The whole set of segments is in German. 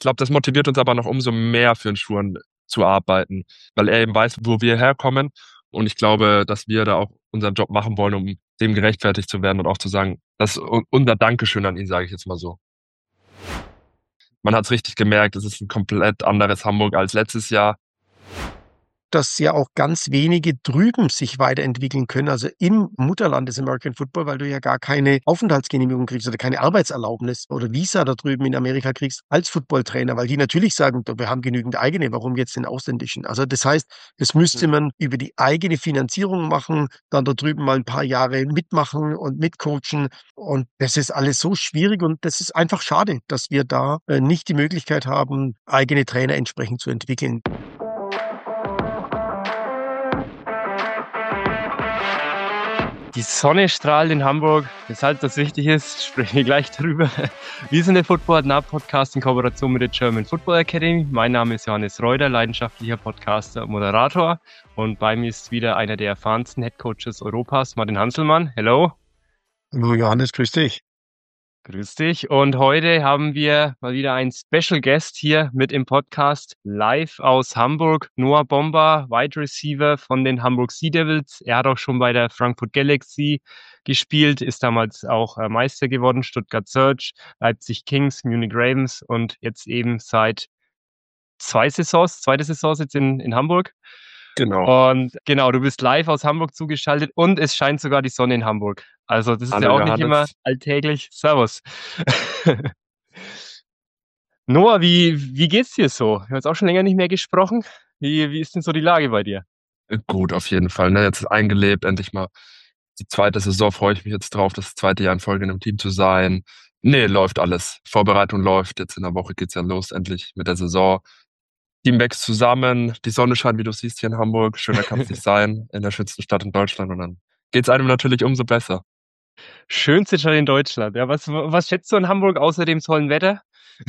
glaube, das motiviert uns aber noch umso mehr für den Schuhen zu arbeiten, weil er eben weiß, wo wir herkommen. Und ich glaube, dass wir da auch unseren Job machen wollen, um dem gerechtfertigt zu werden und auch zu sagen, das ist unser Dankeschön an ihn, sage ich jetzt mal so. Man hat es richtig gemerkt, es ist ein komplett anderes Hamburg als letztes Jahr. Dass ja auch ganz wenige drüben sich weiterentwickeln können, also im Mutterland des American Football, weil du ja gar keine Aufenthaltsgenehmigung kriegst oder keine Arbeitserlaubnis oder Visa da drüben in Amerika kriegst als Footballtrainer, weil die natürlich sagen, wir haben genügend eigene, warum jetzt den ausländischen? Also das heißt, das müsste man über die eigene Finanzierung machen, dann da drüben mal ein paar Jahre mitmachen und mitcoachen und das ist alles so schwierig und das ist einfach schade, dass wir da nicht die Möglichkeit haben, eigene Trainer entsprechend zu entwickeln. Die Sonne strahlt in Hamburg, weshalb das wichtig ist, sprechen wir gleich darüber. Wir sind der Football Now Podcast in Kooperation mit der German Football Academy. Mein Name ist Johannes Reuter, leidenschaftlicher Podcaster und Moderator. Und bei mir ist wieder einer der erfahrensten Headcoaches Europas, Martin Hanselmann. Hello. Hallo Johannes, grüß dich. Grüß dich. Und heute haben wir mal wieder einen Special Guest hier mit im Podcast live aus Hamburg. Noah Bomba, Wide Receiver von den Hamburg Sea Devils. Er hat auch schon bei der Frankfurt Galaxy gespielt, ist damals auch Meister geworden, Stuttgart Surge, Leipzig Kings, Munich Ravens und jetzt eben seit zweite Saison jetzt in Hamburg. Genau. Und genau, du bist live aus Hamburg zugeschaltet und es scheint sogar die Sonne in Hamburg. Also das ist Hallo, ja auch Johannes. nicht immer alltäglich. Servus. Noah, wie geht's dir so? Wir haben jetzt auch schon länger nicht mehr gesprochen. Wie ist denn so die Lage bei dir? Gut, auf jeden Fall. Ne? Jetzt eingelebt, endlich mal die zweite Saison, freue ich mich jetzt drauf, das zweite Jahr in Folge in einem Team zu sein. Nee, läuft alles. Vorbereitung läuft. Jetzt in der Woche geht's ja los, endlich mit der Saison. Team wächst zusammen, die Sonne scheint, wie du siehst, hier in Hamburg. Schöner kann es nicht sein, in der schönsten Stadt in Deutschland. Und dann geht's einem natürlich umso besser. Schönste Stadt in Deutschland. Ja, was schätzt du an Hamburg außer dem tollen Wetter?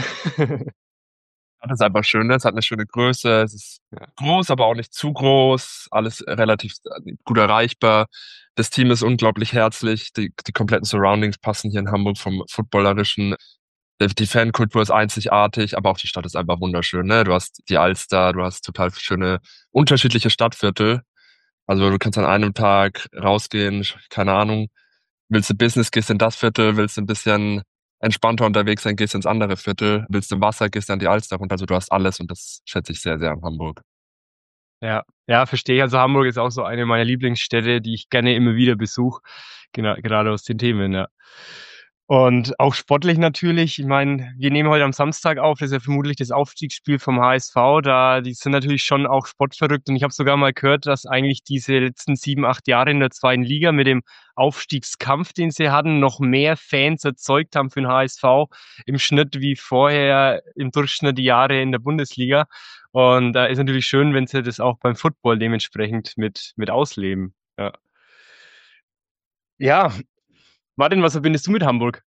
Das ist einfach schön, ne? Es hat eine schöne Größe, es ist groß, aber auch nicht zu groß, alles relativ gut erreichbar. Das Team ist unglaublich herzlich, die kompletten Surroundings passen hier in Hamburg vom Footballerischen. Die Fankultur ist einzigartig, aber auch die Stadt ist einfach wunderschön, ne? Du hast die Alster, du hast total schöne, unterschiedliche Stadtviertel. Also du kannst an einem Tag rausgehen, keine Ahnung, willst du Business, gehst in das Viertel, willst du ein bisschen entspannter unterwegs sein, gehst ins andere Viertel, willst du Wasser, gehst an die Alster runter. Also du hast alles und das schätze ich sehr, sehr an Hamburg. Ja, verstehe ich. Also Hamburg ist auch so eine meiner Lieblingsstädte, die ich gerne immer wieder besuche. Genau, gerade aus den Themen, ja. Und auch sportlich natürlich. Ich meine, wir nehmen heute am Samstag auf, das ist ja vermutlich das Aufstiegsspiel vom HSV. Die sind natürlich schon auch sportverrückt. Und ich habe sogar mal gehört, dass eigentlich diese letzten 7, 8 Jahre in der zweiten Liga mit dem Aufstiegskampf, den sie hatten, noch mehr Fans erzeugt haben für den HSV im Schnitt wie vorher im Durchschnitt die Jahre in der Bundesliga. Und da ist natürlich schön, wenn sie das auch beim Football dementsprechend mit ausleben. Ja. Ja, Martin, was verbindest du mit Hamburg?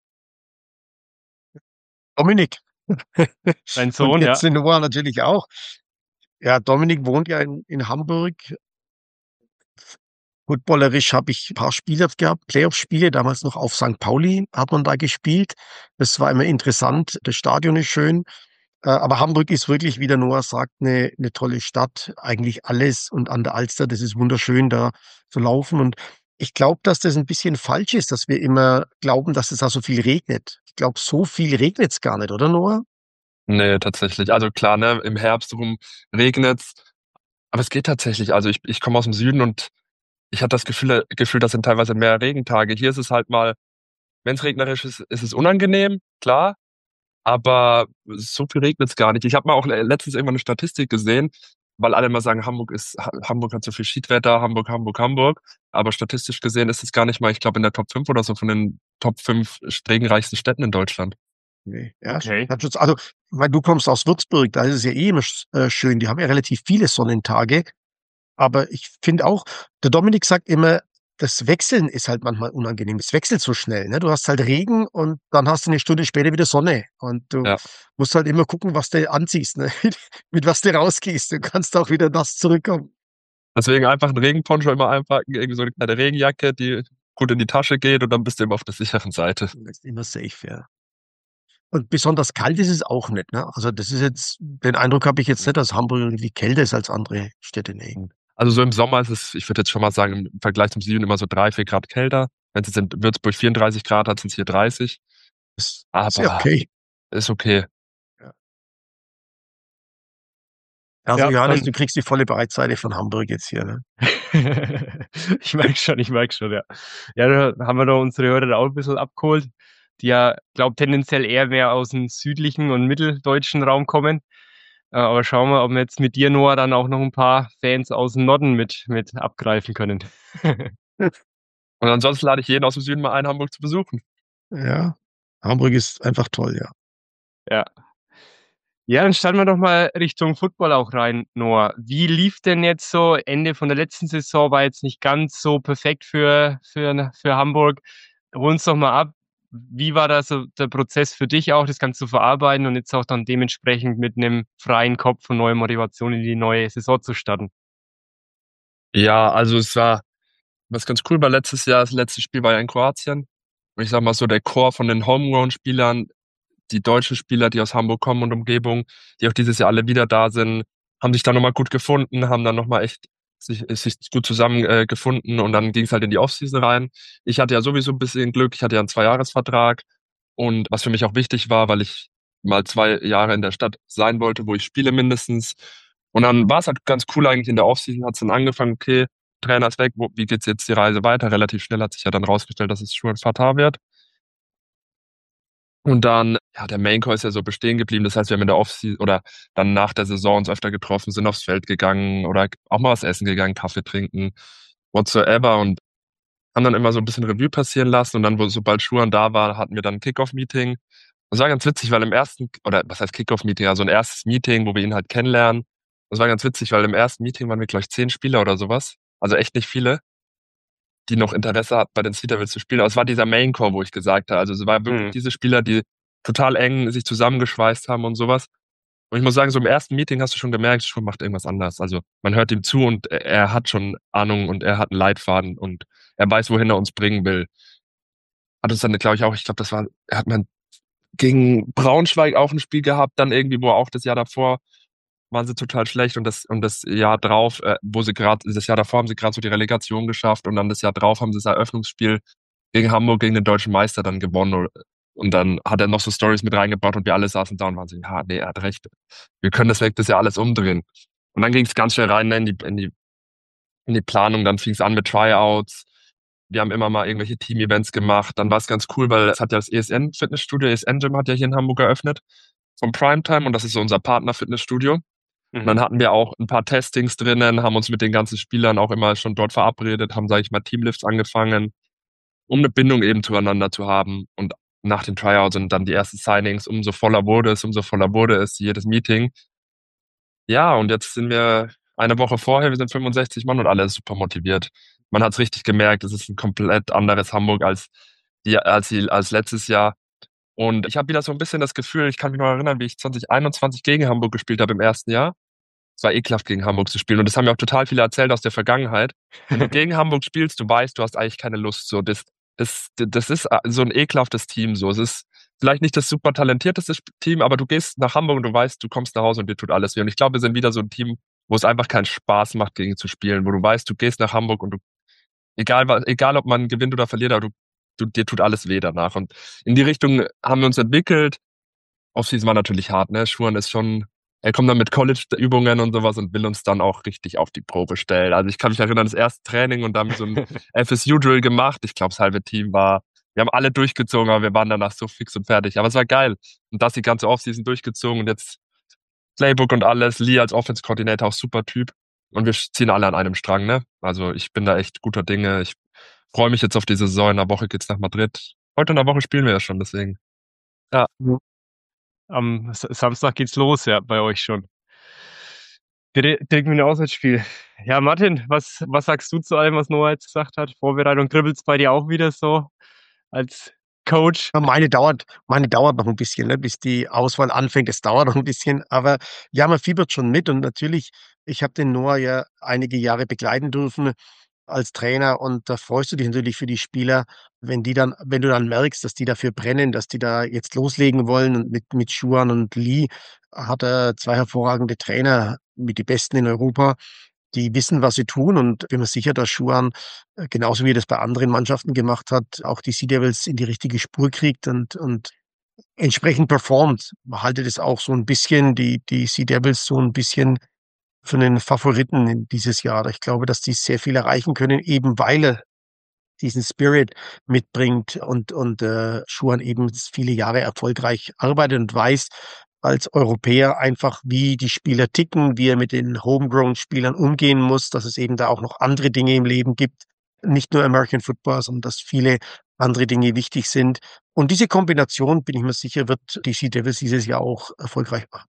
Dominik. Dein Und Sohn, ja. jetzt in Noah natürlich auch. Ja, Dominik wohnt ja in Hamburg. Footballerisch habe ich ein paar Spiele gehabt, Playoff-Spiele, damals noch auf St. Pauli hat man da gespielt. Das war immer interessant. Das Stadion ist schön. Aber Hamburg ist wirklich, wie der Noah sagt, eine tolle Stadt. Eigentlich alles und an der Alster, das ist wunderschön, da zu laufen. Und ich glaube, dass das ein bisschen falsch ist, dass wir immer glauben, dass es da so viel regnet. Ich glaube, so viel regnet es gar nicht, oder Noah? Nee, tatsächlich. Also klar, ne, im Herbst rum regnet's, aber es geht tatsächlich. Also ich komme aus dem Süden und ich hatte das Gefühl, das sind teilweise mehr Regentage. Hier ist es halt mal, wenn es regnerisch ist, ist es unangenehm, klar. Aber so viel regnet's gar nicht. Ich habe mal auch letztens irgendwann eine Statistik gesehen, weil alle immer sagen, Hamburg hat so viel Schiedwetter, Hamburg, Hamburg, Hamburg. Aber statistisch gesehen ist es gar nicht mal, ich glaube, in der Top 5 oder so von den Top 5 regenreichsten Städten in Deutschland. Nee, ja, Okay. also, weil du kommst aus Würzburg, da ist es ja eh immer schön. Die haben ja relativ viele Sonnentage. Aber ich finde auch, der Dominik sagt immer, das Wechseln ist halt manchmal unangenehm. Es wechselt so schnell, ne? Du hast halt Regen und dann hast du eine Stunde später wieder Sonne. Und du Ja. musst halt immer gucken, was du anziehst, ne? Mit was du rausgehst. Du kannst auch wieder nass zurückkommen. Deswegen einfach einen Regenponcho immer einpacken, irgendwie so eine kleine Regenjacke, die gut in die Tasche geht und dann bist du immer auf der sicheren Seite. Das ist immer safe, ja. Und besonders kalt ist es auch nicht, ne? Also das ist jetzt, den Eindruck habe ich jetzt nicht, dass Hamburg irgendwie kälter ist als andere Städte, nee. Also so im Sommer ist es, ich würde jetzt schon mal sagen, im Vergleich zum Süden immer so 3, 4 Grad kälter. Wenn es jetzt in Würzburg 34 Grad hat, sind es hier 30. Das ist ja Aber okay. ist okay. Ja. Also Ja, Johannes, dann du kriegst die volle Breitseite von Hamburg jetzt hier, ne? ich merke schon, ja. Ja, da haben wir doch unsere Hörer auch ein bisschen abgeholt, die ja, glaube tendenziell eher mehr aus dem südlichen und mitteldeutschen Raum kommen. Aber schauen wir, ob wir jetzt mit dir, Noah, dann auch noch ein paar Fans aus dem Norden mit abgreifen können. Und ansonsten lade ich jeden aus dem Süden mal ein, Hamburg zu besuchen. Ja. Hamburg ist einfach toll, ja. Ja. Ja, dann starten wir doch mal Richtung Football auch rein, Noah. Wie lief denn jetzt so Ende von der letzten Saison? War jetzt nicht ganz so perfekt für Hamburg. Hol uns doch mal ab. Wie war da so der Prozess für dich auch, das Ganze zu verarbeiten und jetzt auch dann dementsprechend mit einem freien Kopf und neuer Motivation in die neue Saison zu starten? Ja, also es war, was ganz cool war letztes Jahr, das letzte Spiel war ja in Kroatien. Und ich sag mal so, der Core von den Homegrown-Spielern, die deutschen Spieler, die aus Hamburg kommen und Umgebung, die auch dieses Jahr alle wieder da sind, haben sich dann nochmal gut gefunden, haben dann nochmal echt sich gut zusammen gefunden und dann ging es halt in die Offseason rein. Ich hatte ja sowieso ein bisschen Glück, ich hatte ja einen 2-Jahres-Vertrag und was für mich auch wichtig war, weil ich mal 2 Jahre in der Stadt sein wollte, wo ich spiele mindestens. Und dann war es halt ganz cool eigentlich in der Offseason, hat es dann angefangen, okay, Trainer ist weg, wie geht's jetzt die Reise weiter? Relativ schnell hat sich ja dann rausgestellt, dass es Schuhen Fatah wird. Und dann, ja, der Main Core ist ja so bestehen geblieben. Das heißt, wir haben in der Offseason oder dann nach der Saison uns öfter getroffen, sind aufs Feld gegangen oder auch mal was essen gegangen, Kaffee trinken, whatsoever und haben dann immer so ein bisschen Revue passieren lassen. Und dann, sobald Schuhan da war, hatten wir dann ein Kickoff-Meeting. Das war ganz witzig, weil im ersten, oder was heißt Kickoff-Meeting, also ein erstes Meeting, wo wir ihn halt kennenlernen. Das war ganz witzig, weil im ersten Meeting waren wir, glaube ich, 10 Spieler oder sowas. Also echt nicht viele, die noch Interesse hatten, bei den Sea Devils zu spielen. Aber es war dieser Main Core, wo ich gesagt habe. Also es war wirklich Hm. diese Spieler, die total eng sich zusammengeschweißt haben und sowas. Und ich muss sagen, so im ersten Meeting hast du schon gemerkt, Schuh macht irgendwas anders. Also man hört ihm zu und er hat schon Ahnung und er hat einen Leitfaden und er weiß, wohin er uns bringen will. Hat uns dann, glaube ich, auch, ich glaube, er hat man gegen Braunschweig auch ein Spiel gehabt, dann irgendwie, wo er auch das Jahr davor waren sie total schlecht und das Jahr drauf, das Jahr davor haben sie gerade so die Relegation geschafft und dann das Jahr drauf haben sie das Eröffnungsspiel gegen Hamburg, gegen den deutschen Meister dann gewonnen. Und dann hat er noch so Stories mit reingebracht und wir alle saßen da und waren so, ja, nee, er hat recht. Wir können das ja alles umdrehen. Und dann ging es ganz schnell rein in die Planung, dann fing es an mit Tryouts. Wir haben immer mal irgendwelche Team-Events gemacht. Dann war es ganz cool, weil es hat ja das ESN-Fitnessstudio, ESN-Gym hat ja hier in Hamburg eröffnet vom Primetime und das ist so unser Partner-Fitnessstudio. Und dann Mhm. hatten wir auch ein paar Testings drinnen, haben uns mit den ganzen Spielern auch immer schon dort verabredet, haben, sage ich mal, Teamlifts angefangen, um eine Bindung eben zueinander zu haben. Und nach den Tryouts und dann die ersten Signings, umso voller wurde es, jedes Meeting. Ja, und jetzt sind wir eine Woche vorher, wir sind 65 Mann und alle super motiviert. Man hat es richtig gemerkt, es ist ein komplett anderes Hamburg als letztes Jahr. Und ich habe wieder so ein bisschen das Gefühl, ich kann mich noch erinnern, wie ich 2021 gegen Hamburg gespielt habe im ersten Jahr. Es war ekelhaft, gegen Hamburg zu spielen. Und das haben mir auch total viele erzählt aus der Vergangenheit. Wenn du gegen Hamburg spielst, du weißt, du hast eigentlich keine Lust. So, das ist so ein ekelhaftes Team. So, es ist vielleicht nicht das super talentierteste Team, aber du gehst nach Hamburg und du weißt, du kommst nach Hause und dir tut alles weh. Und ich glaube, wir sind wieder so ein Team, wo es einfach keinen Spaß macht, gegen zu spielen, wo du weißt, du gehst nach Hamburg und egal ob man gewinnt oder verliert, aber dir tut alles weh danach. Und in die Richtung haben wir uns entwickelt. Offseason war natürlich hart, ne? Schuhan ist schon, er kommt dann mit College-Übungen und sowas und will uns dann auch richtig auf die Probe stellen. Also ich kann mich erinnern, das erste Training und da haben wir so ein FSU-Drill gemacht. Ich glaube, das halbe Team wir haben alle durchgezogen, aber wir waren danach so fix und fertig. Aber es war geil. Und das die ganze Offseason durchgezogen und jetzt Playbook und alles. Lee als Offense-Koordinator, auch super Typ. Und wir ziehen alle an einem Strang, ne? Also ich bin da echt guter Dinge. Ich freue mich jetzt auf die Saison. In einer Woche geht's nach Madrid. Heute in einer Woche spielen wir ja schon, deswegen. Ja. Am Samstag geht's los, ja, bei euch schon. Direkt mit dem Auswärtsspiel. Ja, Martin, was sagst du zu allem, was Noah jetzt gesagt hat? Vorbereitung, kribbelt's bei dir auch wieder so als Coach? Ja, meine dauert noch ein bisschen, ne, bis die Auswahl anfängt. Es dauert noch ein bisschen, aber ja, man fiebert schon mit und natürlich, ich habe den Noah ja einige Jahre begleiten dürfen als Trainer und da freust du dich natürlich für die Spieler, wenn du dann merkst, dass die dafür brennen, dass die da jetzt loslegen wollen und mit Schuan und Lee hat er 2 hervorragende Trainer, mit die Besten in Europa, die wissen, was sie tun und bin mir sicher, dass Schuan, genauso wie er das bei anderen Mannschaften gemacht hat, auch die Sea Devils in die richtige Spur kriegt und entsprechend performt. Man halte das auch so ein bisschen die Sea Devils so ein bisschen für einen Favoriten in dieses Jahr. Ich glaube, dass die sehr viel erreichen können, eben weil er diesen Spirit mitbringt und Schuhan eben viele Jahre erfolgreich arbeitet und weiß als Europäer einfach, wie die Spieler ticken, wie er mit den Homegrown-Spielern umgehen muss, dass es eben da auch noch andere Dinge im Leben gibt, nicht nur American Football, sondern dass viele andere Dinge wichtig sind. Und diese Kombination, bin ich mir sicher, wird die Sea Devils dieses Jahr auch erfolgreich machen.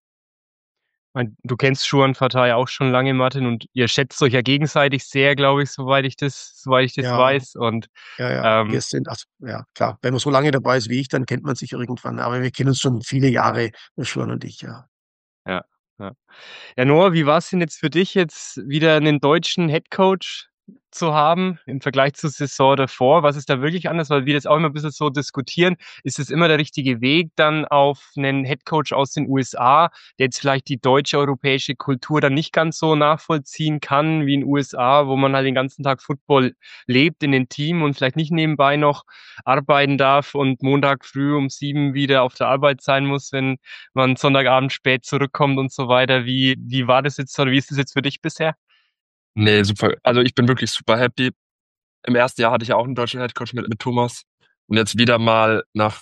Du kennst Juan Fatah ja auch schon lange, Martin, und ihr schätzt euch ja gegenseitig sehr, glaube ich, soweit ich das Ja, weiß. Und ja. Wir sind, also, ja, klar, wenn man so lange dabei ist wie ich, dann kennt man sich irgendwann. Aber wir kennen uns schon viele Jahre, Schuhan und ich, ja. ja, ja. Ja, Noah, wie war es denn jetzt für dich, jetzt wieder einen deutschen Headcoach zu haben im Vergleich zur Saison davor? Was ist da wirklich anders? Weil wir das auch immer ein bisschen so diskutieren. Ist es immer der richtige Weg dann auf einen Headcoach aus den USA, der jetzt vielleicht die deutsche, europäische Kultur dann nicht ganz so nachvollziehen kann wie in den USA, wo man halt den ganzen Tag Football lebt in den Team und vielleicht nicht nebenbei noch arbeiten darf und Montag früh um 7 wieder auf der Arbeit sein muss, wenn man Sonntagabend spät zurückkommt und so weiter. Wie war das jetzt oder wie ist das jetzt für dich bisher? Nee, super. Also ich bin wirklich super happy. Im ersten Jahr hatte ich ja auch einen deutschen Headcoach mit Thomas. Und jetzt wieder mal nach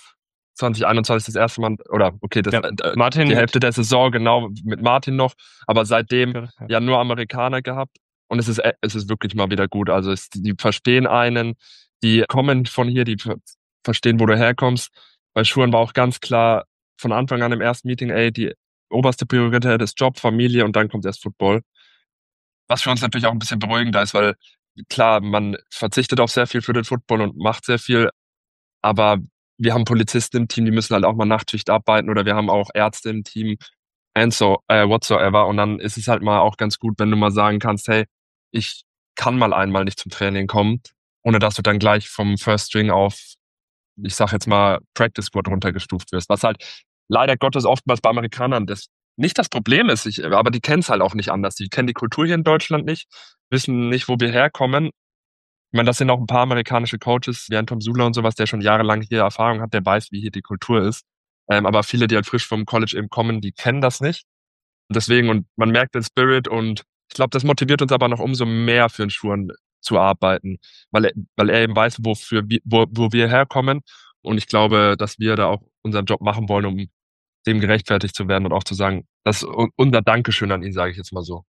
2021 das erste Mal, oder okay, Ja, Martin die Hälfte der Saison genau mit Martin noch, aber seitdem ja. ja nur Amerikaner gehabt. Und es ist wirklich mal wieder gut. Also die verstehen einen, die kommen von hier, die verstehen, wo du herkommst. Bei Schuhen war auch ganz klar von Anfang an im ersten Meeting, ey, die oberste Priorität ist Job, Familie und dann kommt erst Football. Was für uns natürlich auch ein bisschen beruhigender ist, weil klar, man verzichtet auf sehr viel für den Football und macht sehr viel, aber wir haben Polizisten im Team, die müssen halt auch mal Nachtschicht arbeiten oder wir haben auch Ärzte im Team and so whatsoever. Und dann ist es halt mal auch ganz gut, wenn du mal sagen kannst, hey, ich kann mal einmal nicht zum Training kommen, ohne dass du dann gleich vom First String auf, ich sag jetzt mal, Practice Squad runtergestuft wirst. Was halt leider Gottes oftmals bei Amerikanern das nicht das Problem ist, aber die kennen es halt auch nicht anders. Die kennen die Kultur hier in Deutschland nicht, wissen nicht, wo wir herkommen. Ich meine, das sind auch ein paar amerikanische Coaches, wie ein Tom Sula und sowas, der schon jahrelang hier Erfahrung hat, der weiß, wie hier die Kultur ist. Aber viele, die halt frisch vom College eben kommen, die kennen das nicht. Und deswegen, und man merkt den Spirit und ich glaube, das motiviert uns aber noch umso mehr für den Schuhen zu arbeiten, weil er eben weiß, wo wir herkommen. Und ich glaube, dass wir da auch unseren Job machen wollen, um dem gerechtfertigt zu werden und auch zu sagen, das ist unser Dankeschön an ihn, sage ich jetzt mal so.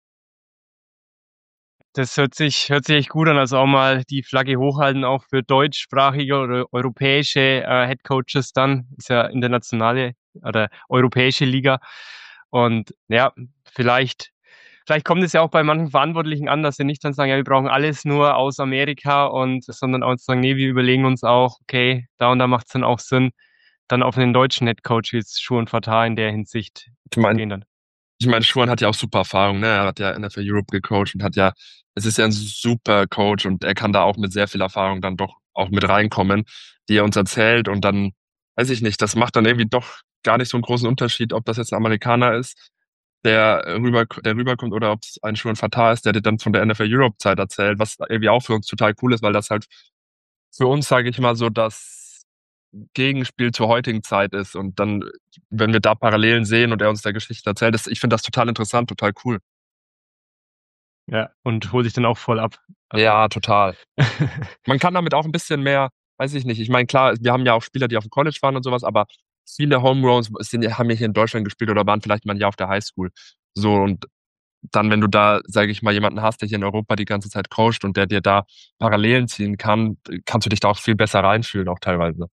Das hört sich echt gut an. Also auch mal die Flagge hochhalten, auch für deutschsprachige oder europäische Headcoaches dann. Ist ja internationale oder europäische Liga. Und ja, vielleicht kommt es ja auch bei manchen Verantwortlichen an, dass sie nicht dann sagen, ja, wir brauchen alles nur aus Amerika sondern auch sagen, nee, wir überlegen uns auch, okay, da und da macht es dann auch Sinn, dann auf einen deutschen Headcoach wie jetzt Schuhan Fatah in der Hinsicht Ich meine, zu gehen dann. Schuhan hat ja auch super Erfahrung, ne? Er hat ja NFL Europe gecoacht und es ist ja ein super Coach und er kann da auch mit sehr viel Erfahrung dann doch auch mit reinkommen, die er uns erzählt und dann, weiß ich nicht, das macht dann irgendwie doch gar nicht so einen großen Unterschied, ob das jetzt ein Amerikaner ist, der rüberkommt oder ob es ein Schuhan Fatah ist, der dir dann von der NFL Europe Zeit erzählt, was irgendwie auch für uns total cool ist, weil das halt für uns, sage ich mal, so das Gegenspiel zur heutigen Zeit ist. Und dann, wenn wir da Parallelen sehen und er uns da Geschichten erzählt, ich finde das total interessant, total cool. Ja, und hol dich dann auch voll ab. Also. Ja, total. Man kann damit auch ein bisschen mehr, weiß ich nicht. Ich meine, klar, wir haben ja auch Spieler, die auf dem College waren und sowas, aber viele Homegrowns haben ja hier in Deutschland gespielt oder waren vielleicht mal ein Jahr auf der Highschool. So, und dann, wenn du da, sage ich mal, jemanden hast, der hier in Europa die ganze Zeit coacht und der dir da Parallelen ziehen kann, kannst du dich da auch viel besser reinfühlen, auch teilweise.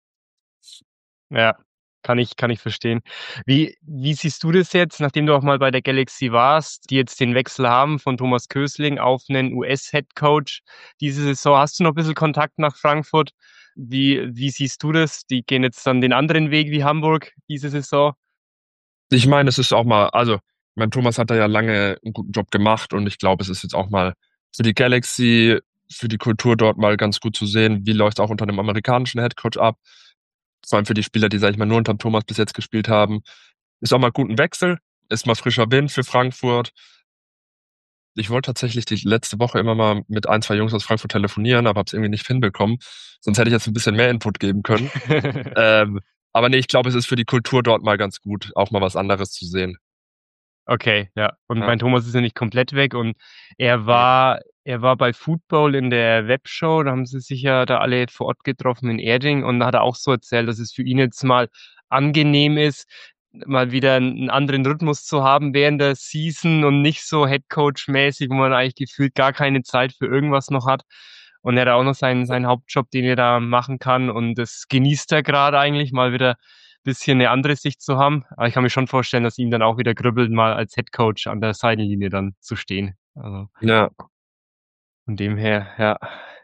Ja, kann ich verstehen. Wie siehst du das jetzt, nachdem du auch mal bei der Galaxy warst, die jetzt den Wechsel haben von Thomas Kösling auf einen US-Headcoach diese Saison? Hast du noch ein bisschen Kontakt nach Frankfurt? Wie siehst du das? Die gehen jetzt dann den anderen Weg wie Hamburg diese Saison. Ich meine, es ist auch mal, also, mein Thomas hat da ja lange einen guten Job gemacht und ich glaube, es ist jetzt auch mal für die Galaxy für die Kultur dort mal ganz gut zu sehen, wie läuft es auch unter einem amerikanischen Headcoach ab. Vor allem für die Spieler, die, sag ich mal, nur unter Thomas bis jetzt gespielt haben. Ist auch mal gut ein Wechsel, ist mal frischer Wind für Frankfurt. Ich wollte tatsächlich die letzte Woche immer mal mit ein, zwei Jungs aus Frankfurt telefonieren, aber habe es irgendwie nicht hinbekommen. Sonst hätte ich jetzt ein bisschen mehr Input geben können. Aber nee, ich glaube, es ist für die Kultur dort mal ganz gut, auch mal was anderes zu sehen. Okay, ja. Und Ja. mein Thomas ist ja nicht komplett weg und er war bei Football in der Webshow, da haben sie sich ja da alle vor Ort getroffen in Erding und da hat er auch so erzählt, dass es für ihn jetzt mal angenehm ist, mal wieder einen anderen Rhythmus zu haben während der Season und nicht so Headcoach-mäßig, wo man eigentlich gefühlt gar keine Zeit für irgendwas noch hat. Und er hat auch noch seinen Hauptjob, den er da machen kann und das genießt er gerade eigentlich, mal wieder bisschen eine andere Sicht zu haben. Aber ich kann mir schon vorstellen, dass ihm dann auch wieder kribbelt, mal als Headcoach an der Seitenlinie dann zu stehen. Also Ja, von dem her, ja.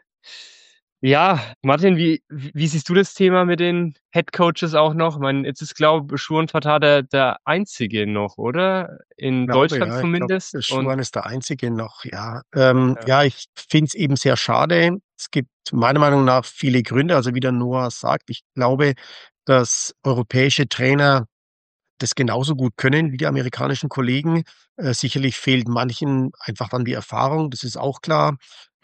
Ja, Martin, wie siehst du das Thema mit den Headcoaches auch noch? Ich meine, jetzt ist, glaube ich, Schuhan Fatah der einzige noch, oder? In Deutschland Ich glaube, zumindest. Und Schuhan ist der Einzige noch, ja. ja, Ja, ich finde es eben sehr schade. Es gibt meiner Meinung nach viele Gründe. Also wie der Noah sagt, ich glaube, dass europäische Trainer das genauso gut können wie die amerikanischen Kollegen. Sicherlich fehlt manchen einfach dann die Erfahrung, das ist auch klar.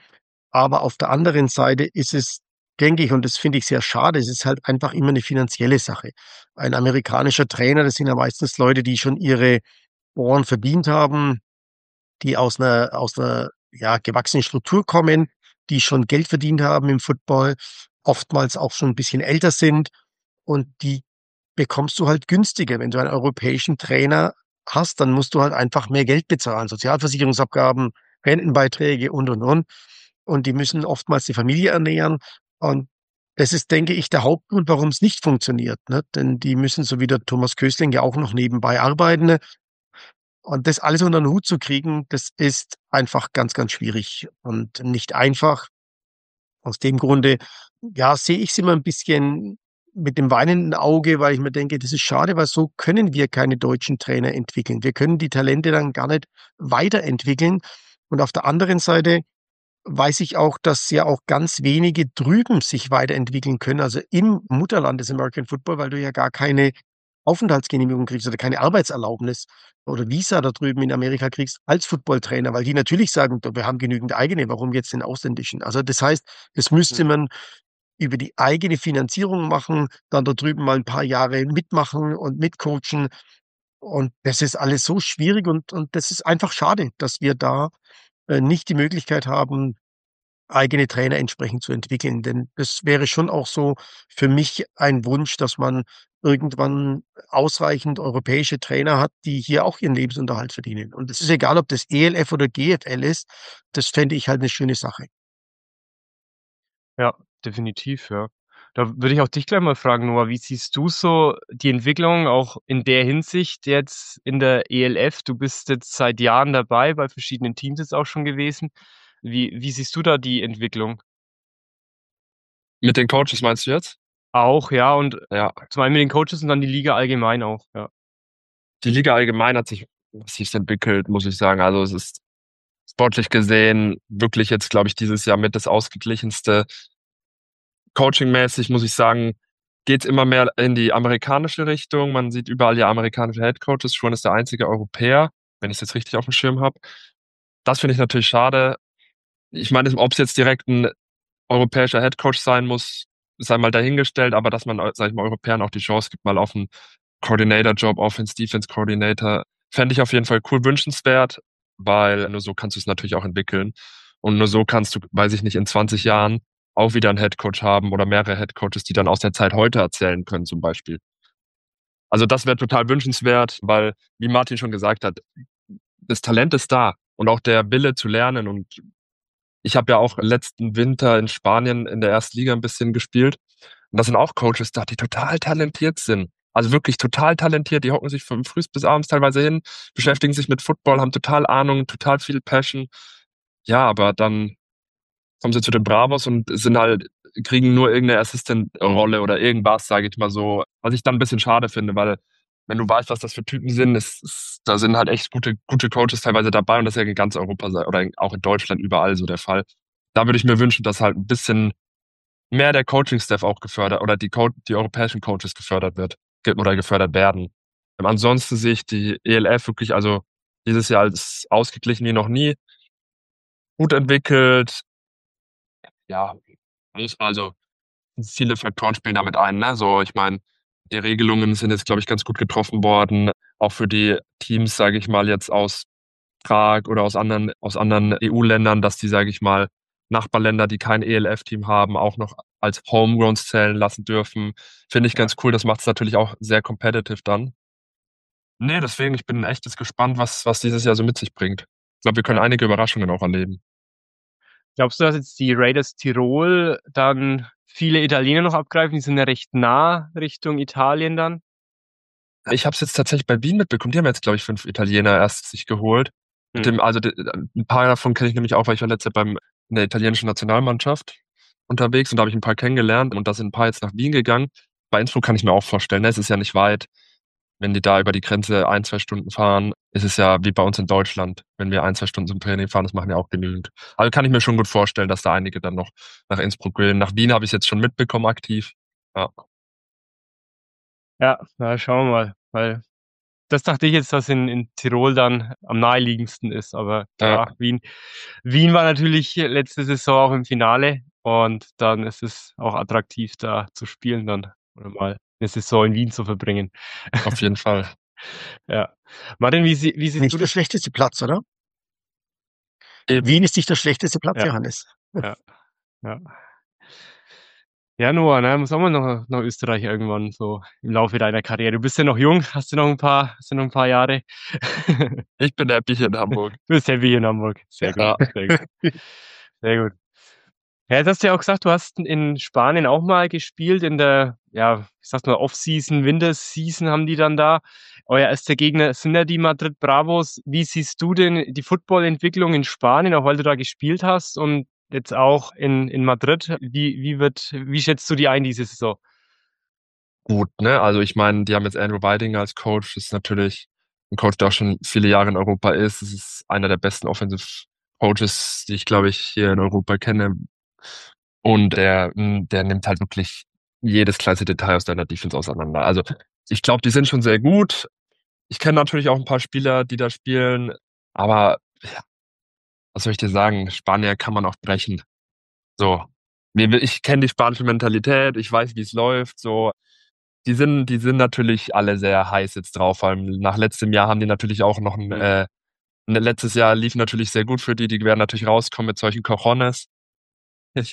Aber auf der anderen Seite ist es, denke ich, und das finde ich sehr schade, es ist halt einfach immer eine finanzielle Sache. Ein amerikanischer Trainer, das sind ja meistens Leute, die schon ihre Ohren verdient haben, die aus 'ner, ja, gewachsenen Struktur kommen, die schon Geld verdient haben im Football, oftmals auch schon 'n bisschen älter sind und die bekommst du halt günstiger. Wenn du einen europäischen Trainer hast, dann musst du halt einfach mehr Geld bezahlen, Sozialversicherungsabgaben, Rentenbeiträge und. Und die müssen oftmals die Familie ernähren. Und das ist, denke ich, der Hauptgrund, warum's nicht funktioniert, ne? Denn die müssen, so wie der Thomas Köstling, ja auch noch nebenbei arbeiten, ne? Und das alles unter 'n Hut zu kriegen, das ist einfach ganz, ganz schwierig und nicht einfach. Aus dem Grunde, ja, sehe ich's immer 'n bisschen mit dem weinenden Auge, weil ich mir denke: „Das ist schade, weil so können wir keine deutschen Trainer entwickeln. Wir können die Talente dann gar nicht weiterentwickeln." Und auf der anderen Seite weiß ich auch, dass ja auch ganz wenige drüben sich weiterentwickeln können, also im Mutterland des American Football, weil du ja gar keine Aufenthaltsgenehmigung kriegst oder keine Arbeitserlaubnis oder Visa da drüben in Amerika kriegst als Footballtrainer, weil die natürlich sagen: „Du, wir haben genügend eigene, warum jetzt den ausländischen?" Also, das heißt, das müsste mhm. man über die eigene Finanzierung machen, dann da drüben mal 'n paar Jahre mitmachen und mitcoachen. Und das ist alles so schwierig und das ist einfach schade, dass wir da, nicht die Möglichkeit haben, eigene Trainer entsprechend zu entwickeln. Denn das wäre schon auch so für mich ein Wunsch, dass man irgendwann ausreichend europäische Trainer hat, die hier auch ihren Lebensunterhalt verdienen. Und es ist egal, ob das ELF oder GFL ist, das fände ich halt 'ne schöne Sache. Ja, definitiv, ja. Da würde ich auch dich gleich mal fragen, Noah, wie siehst du so die Entwicklung auch in der Hinsicht jetzt in der ELF? Du bist jetzt seit Jahren dabei, bei verschiedenen Teams jetzt auch schon gewesen. Wie siehst du da die Entwicklung? mit den Coaches meinst du jetzt? Auch, ja, und Ja, zum einen mit den Coaches und dann die Liga allgemein auch, ja. die Liga allgemein hat sich massiv entwickelt, muss ich sagen. Also es ist sportlich gesehen wirklich jetzt, glaube ich, dieses Jahr mit das ausgeglichenste. Coachingmäßig muss ich sagen, geht's immer mehr in die amerikanische Richtung. Man sieht überall ja amerikanische Headcoaches. Schon ist der einzige Europäer, wenn ich es jetzt richtig auf dem Schirm habe. Das finde ich natürlich schade. Ich meine, ob es jetzt direkt ein europäischer Headcoach sein muss, sei mal dahingestellt, aber dass man, sage ich mal, Europäern auch die Chance gibt, mal auf einen Coordinator-Job, Offense, Defense Coordinator, fände ich auf jeden Fall cool, wünschenswert, weil nur so kannst du es natürlich auch entwickeln. Und nur so kannst du, weiß ich nicht, in 20 Jahren auch wieder einen Headcoach haben oder mehrere Headcoaches, die dann aus der Zeit heute erzählen können, zum Beispiel. Also das wäre total wünschenswert, weil, wie Martin schon gesagt hat, das Talent ist da und auch der Wille zu lernen. Und ich habe ja auch letzten Winter in Spanien in der ersten Liga ein bisschen gespielt. Und da sind auch Coaches da, die total talentiert sind. Also wirklich total talentiert. Die hocken sich von früh bis abends teilweise hin, beschäftigen sich mit Football, haben total Ahnung, total viel Passion. Ja, aber dann kommen sie zu den Bravos und sind halt, kriegen nur irgendeine Assistant-Rolle oder irgendwas, sage ich mal so. Was ich dann ein bisschen schade finde, weil wenn du weißt, was das für Typen sind, da sind halt echt gute Coaches teilweise dabei und das ist ja in ganz Europa oder auch in Deutschland überall so der Fall. da würde ich mir wünschen, dass halt ein bisschen mehr der Coaching-Staff auch gefördert oder die europäischen Coaches gefördert gefördert werden. Ansonsten sehe ich die ELF wirklich, also dieses Jahr als ausgeglichen wie noch nie, gut entwickelt. Ja, also viele Faktoren spielen damit ein, ne? So, ich meine, die Regelungen sind jetzt, glaube ich, ganz gut getroffen worden, auch für die Teams, sage ich mal, jetzt aus Prag oder aus anderen EU-Ländern, dass die, sage ich mal, Nachbarländer, die kein ELF-Team haben, auch noch als Homegrowns zählen lassen dürfen. Finde ich ganz cool. Das macht es natürlich auch sehr competitive dann. Nee, deswegen, ich bin echt jetzt gespannt, was dieses Jahr so mit sich bringt. Ich glaube, wir können einige Überraschungen auch erleben. Glaubst du, dass jetzt die Raiders Tirol dann viele Italiener noch abgreifen? Die sind ja recht nah Richtung Italien dann. Ich habe es jetzt tatsächlich bei Wien mitbekommen. Die haben jetzt, glaube ich, 5 Italiener erst sich geholt. Ein paar davon kenne ich nämlich auch, weil ich war letztes Jahr in der italienischen Nationalmannschaft unterwegs und da habe ich ein paar kennengelernt und da sind ein paar jetzt nach Wien gegangen. Bei Innsbruck kann ich mir auch vorstellen, ne? Es ist ja nicht weit. Wenn die da über die Grenze 1, 2 Stunden fahren, ist es ja wie bei uns in Deutschland. Wenn wir 1, 2 Stunden zum Training fahren, das machen ja auch genügend. Also kann ich mir schon gut vorstellen, dass da einige dann noch nach Innsbruck gehen. Nach Wien habe ich es jetzt schon mitbekommen aktiv. Ja. Ja, na, schauen wir mal. Weil das dachte ich jetzt, dass in Tirol dann am naheliegendsten ist. Aber klar, Wien war natürlich letzte Saison auch im Finale und dann ist es auch attraktiv, da zu spielen dann oder mal eine Saison in Wien zu verbringen. Auf jeden Fall. Ja. Martin, wie siehst Nicht du der das? schlechteste Platz, oder? Eben. Wien ist nicht der schlechteste Platz, Ja. Johannes. Ja. Ja. Ja, Noah, ne, muss auch mal nach Österreich irgendwann so im Laufe deiner Karriere. Du bist ja noch jung, hast du noch ein paar Jahre. Ich bin happy hier in Hamburg. Du bist happy in Hamburg. Sehr gut, Ja. sehr gut. Sehr gut. Ja, jetzt hast du ja auch gesagt, du hast in Spanien auch mal gespielt in der, ja, ich sag's mal, Off-Season, Winter-Season haben die dann da. Euer erster Gegner sind ja die Madrid Bravos. Wie siehst du denn die Football-Entwicklung in Spanien, auch weil du da gespielt hast und jetzt auch in Madrid? Wie schätzt du die ein diese Saison? Gut, ne? Also ich meine, die haben jetzt Andrew Whiting als Coach. Das ist natürlich ein Coach, der auch schon viele Jahre in Europa ist. Das ist einer der besten Offensive Coaches, die ich, glaube ich, hier in Europa kenne. Und der nimmt halt wirklich jedes kleinste Detail aus deiner Defense auseinander. Also ich glaube, die sind schon sehr gut. Ich kenne natürlich auch ein paar Spieler, die da spielen. Aber ja, was soll ich dir sagen? Spanier kann man auch brechen. So. Ich kenne die spanische Mentalität. Ich weiß, wie es läuft. So. Die sind natürlich alle sehr heiß jetzt drauf. Vor allem nach letztem Jahr haben die natürlich auch noch letztes Jahr lief natürlich sehr gut für die. Die werden natürlich rauskommen mit solchen Cojones. Ich,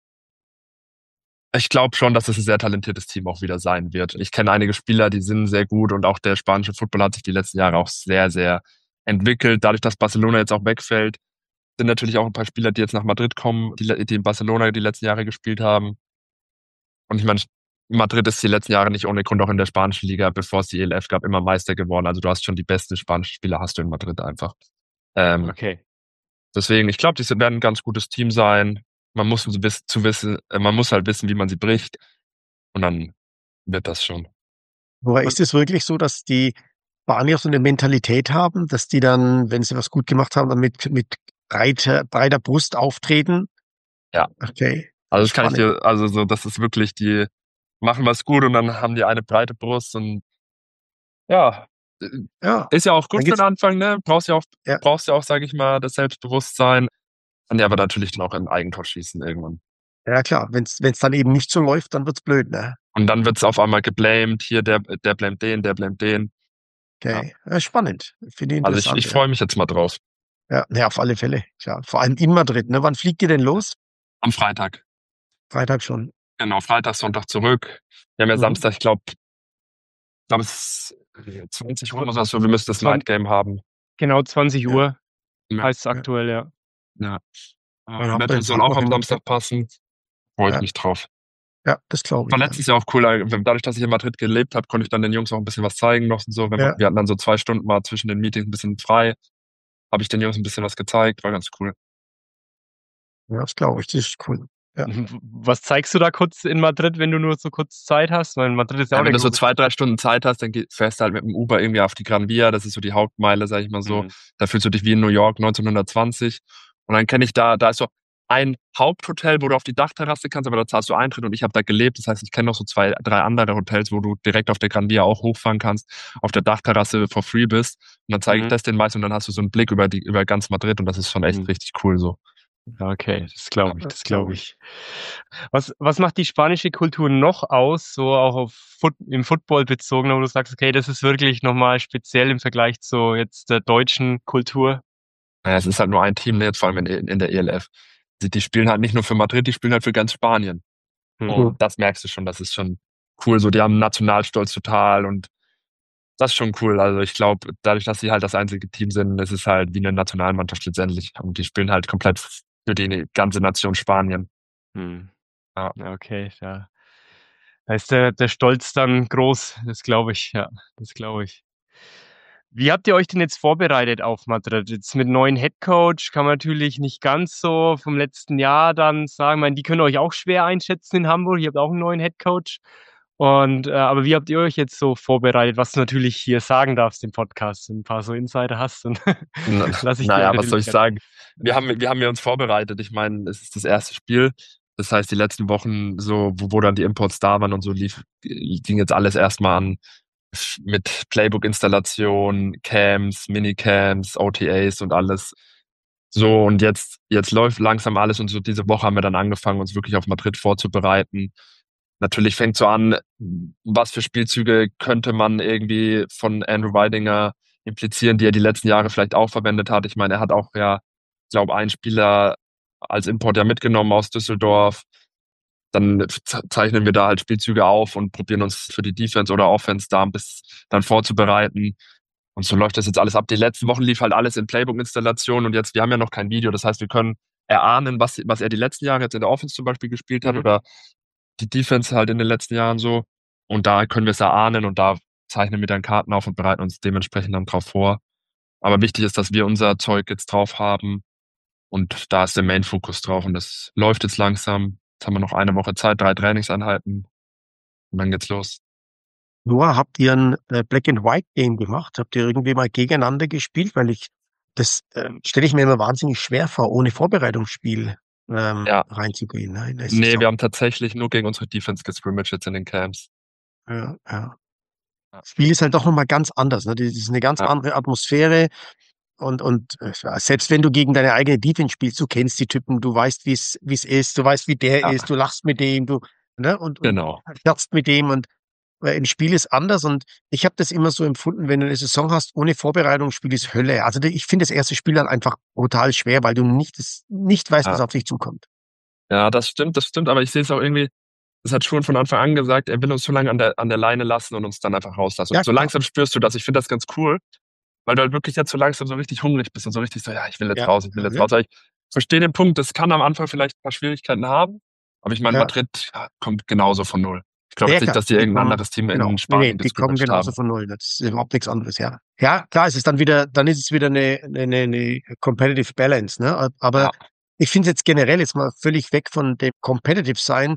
ich glaube schon, dass es ein sehr talentiertes Team auch wieder sein wird. Ich kenne einige Spieler, die sind sehr gut und auch der spanische Football hat sich die letzten Jahre auch sehr, sehr entwickelt. Dadurch, dass Barcelona jetzt auch wegfällt, sind natürlich auch ein paar Spieler, die jetzt nach Madrid kommen, die in Barcelona die letzten Jahre gespielt haben. Und ich meine, Madrid ist die letzten Jahre nicht ohne Grund auch in der spanischen Liga, bevor es die ELF gab, immer Meister geworden. Also du hast schon die besten spanischen Spieler hast du in Madrid einfach. Okay. Deswegen, ich glaube, die werden ein ganz gutes Team sein. Man muss man muss halt wissen, wie man sie bricht. Und dann wird das schon. Wobei ist es wirklich so, dass die Spanier so eine Mentalität haben, dass die dann, wenn sie was gut gemacht haben, dann mit breiter Brust auftreten? Ja. Okay. Also das kann ich Spannend. dir, also so, das ist wirklich, die machen was gut und dann haben die eine breite Brust und ja, Ja, ist ja auch dann gut für geht's. den Anfang, ne? Ja, Brauchst ja auch, sage ich mal, das Selbstbewusstsein. Kann ja aber natürlich dann auch ein Eigentor schießen irgendwann. ja klar. Wenn's dann eben nicht so läuft, dann wird's blöd, ne? Und dann wird's auf einmal geblamed. Hier, der blamet den, der blamet den. Ja. Okay. Ja, spannend. Finde ich Also interessant. ich freue mich jetzt mal drauf. Ja, ja, auf alle Fälle. Ja, vor allem in Madrid, ne? Wann fliegt ihr denn los? Am Freitag. Freitag schon. Genau, Freitag, Sonntag zurück. Wir haben ja Mhm. Samstag, ich glaube, es ist 20 Uhr oder so. Wir müssen das Night Game haben. Genau 20 Uhr Ja. heißt es aktuell, ja. Ja. Dann habt ihr Wetter den soll Tag auch noch am in Samstag passen. Freue ich Ja. mich drauf. Ja, das glaube War ich. letztes Jahr auch cool. Dadurch, dass ich in Madrid gelebt habe, konnte ich dann den Jungs auch ein bisschen was zeigen noch und so. Ja. Wir hatten dann so 2 Stunden mal zwischen den Meetings ein bisschen frei. Habe ich den Jungs ein bisschen was gezeigt. War ganz cool. Ja, das glaube ich. Das ist cool. Ja. Was zeigst du da kurz in Madrid, wenn du nur so kurz Zeit hast? Weil Madrid ist ja auch Ja, wenn eine du so große 2, 3 Stunden Zeit hast, dann fährst du halt mit dem Uber irgendwie auf die Gran Via. Das ist so die Hauptmeile, sag ich mal so. Mhm. Da fühlst du dich wie in New York 1920. Und dann kenne ich da ist so ein Haupthotel, wo du auf die Dachterrasse kannst, aber da zahlst du Eintritt und ich habe da gelebt. Das heißt, ich kenne noch so 2, 3 andere Hotels, wo du direkt auf der Gran Via auch hochfahren kannst, auf der Dachterrasse for free bist. Und dann zeige ich Mhm. das den meisten und dann hast du so einen Blick über ganz Madrid und das ist schon echt Mhm. richtig cool so. Okay, das glaube ich, Ja, das glaube ich. Was macht die spanische Kultur noch aus, so auch auf im Football bezogen, wo du sagst, okay, das ist wirklich nochmal speziell im Vergleich zu jetzt der deutschen Kultur? Naja, es ist halt nur ein Team, ne, jetzt vor allem in der ELF. Die spielen halt nicht nur für Madrid, die spielen halt für ganz Spanien. Mhm. Und das merkst du schon, das ist schon cool. So, die haben Nationalstolz total und das ist schon cool. Also ich glaube, dadurch, dass sie halt das einzige Team sind, ist es halt wie eine Nationalmannschaft letztendlich. Und die spielen halt komplett für die ganze Nation Spanien. Mhm. Ja. Ja, okay, da ist der Stolz dann groß, das glaube ich, ja, das glaube ich. Wie habt ihr euch denn jetzt vorbereitet auf Madrid? Jetzt mit neuen Headcoach kann man natürlich nicht ganz so vom letzten Jahr dann sagen. Ich meine, die können euch auch schwer einschätzen in Hamburg. Ihr habt auch einen neuen Headcoach. Und aber wie habt ihr euch jetzt so vorbereitet, was du natürlich hier sagen darfst im Podcast? Ein paar so Insider hast, und lasse ich dir Naja, was soll natürlich ich gerne. sagen? Wir haben uns vorbereitet. Ich meine, es ist das erste Spiel. Das heißt, die letzten Wochen, so, wo dann die Imports da waren und so, ging jetzt alles erstmal an mit Playbook-Installation, Camps, Minicamps, OTAs und alles. So, und jetzt läuft langsam alles und so diese Woche haben wir dann angefangen, uns wirklich auf Madrid vorzubereiten. Natürlich fängt so an, was für Spielzüge könnte man irgendwie von Andrew Weidinger implizieren, die er die letzten Jahre vielleicht auch verwendet hat. Ich meine, er hat auch ja, ich glaube, einen Spieler als Import ja mitgenommen aus Düsseldorf. Dann zeichnen wir da halt Spielzüge auf und probieren uns für die Defense oder Offense da ein bisschen dann vorzubereiten. Und so läuft das jetzt alles ab. Die letzten Wochen lief halt alles in Playbook-Installation und jetzt, wir haben ja noch kein Video. Das heißt, wir können erahnen, was er die letzten Jahre jetzt in der Offense zum Beispiel gespielt hat Mhm. oder die Defense halt in den letzten Jahren so. Und da können wir es erahnen und da zeichnen wir dann Karten auf und bereiten uns dementsprechend dann drauf vor. Aber wichtig ist, dass wir unser Zeug jetzt drauf haben und da ist der Main-Fokus drauf und das läuft jetzt langsam. Jetzt haben wir noch eine Woche Zeit, 3 Trainingseinheiten und dann geht's los. Noah, habt ihr ein Black and White Game gemacht? Habt ihr irgendwie mal gegeneinander gespielt? Weil das stelle ich mir immer wahnsinnig schwer vor, ohne Vorbereitungsspiel Ja, reinzugehen, ne, in der nee, wir Saison. haben tatsächlich nur gegen unsere Defense gescrimmaged jetzt in den Camps. Ja, ja. Ja, Spiel ist halt doch nochmal ganz anders, ne? Das ist eine ganz ja, andere Atmosphäre. Und ja, selbst wenn du gegen deine eigene Defense spielst, du kennst die Typen, du weißt, wie es ist, du weißt, wie der ja, ist, du lachst mit dem, ne, und genau. scherzt mit dem und ein Spiel ist anders und ich habe das immer so empfunden, wenn du eine Saison hast ohne Vorbereitung, Spiel ist Hölle. Also ich finde das erste Spiel dann einfach brutal schwer, weil du nicht weißt, was Ja, auf dich zukommt. ja, das stimmt, aber ich sehe es auch irgendwie, es hat schon von Anfang an gesagt, er will uns so lange an der Leine lassen und uns dann einfach rauslassen. Ja, Und so klar. langsam spürst du das. Ich finde das ganz cool, weil du halt wirklich jetzt so langsam so richtig hungrig bist und so richtig so, ja, ich will jetzt Ja, raus, ich will jetzt ja, raus. Aber ich verstehe den Punkt, das kann am Anfang vielleicht ein paar Schwierigkeiten haben, aber ich meine, ja. Madrid ja, kommt genauso von null. Ich glaube Ja, jetzt nicht, klar, dass die die irgendein kommen, anderes Team genau. in Nee, Spanien die kommen gescrimmaged genauso haben. von Null. Das ist überhaupt nichts anderes, ja. Ja, klar, dann ist es wieder eine Competitive Balance, ne? Aber Ja, ich finde jetzt generell jetzt mal völlig weg von dem Competitive sein,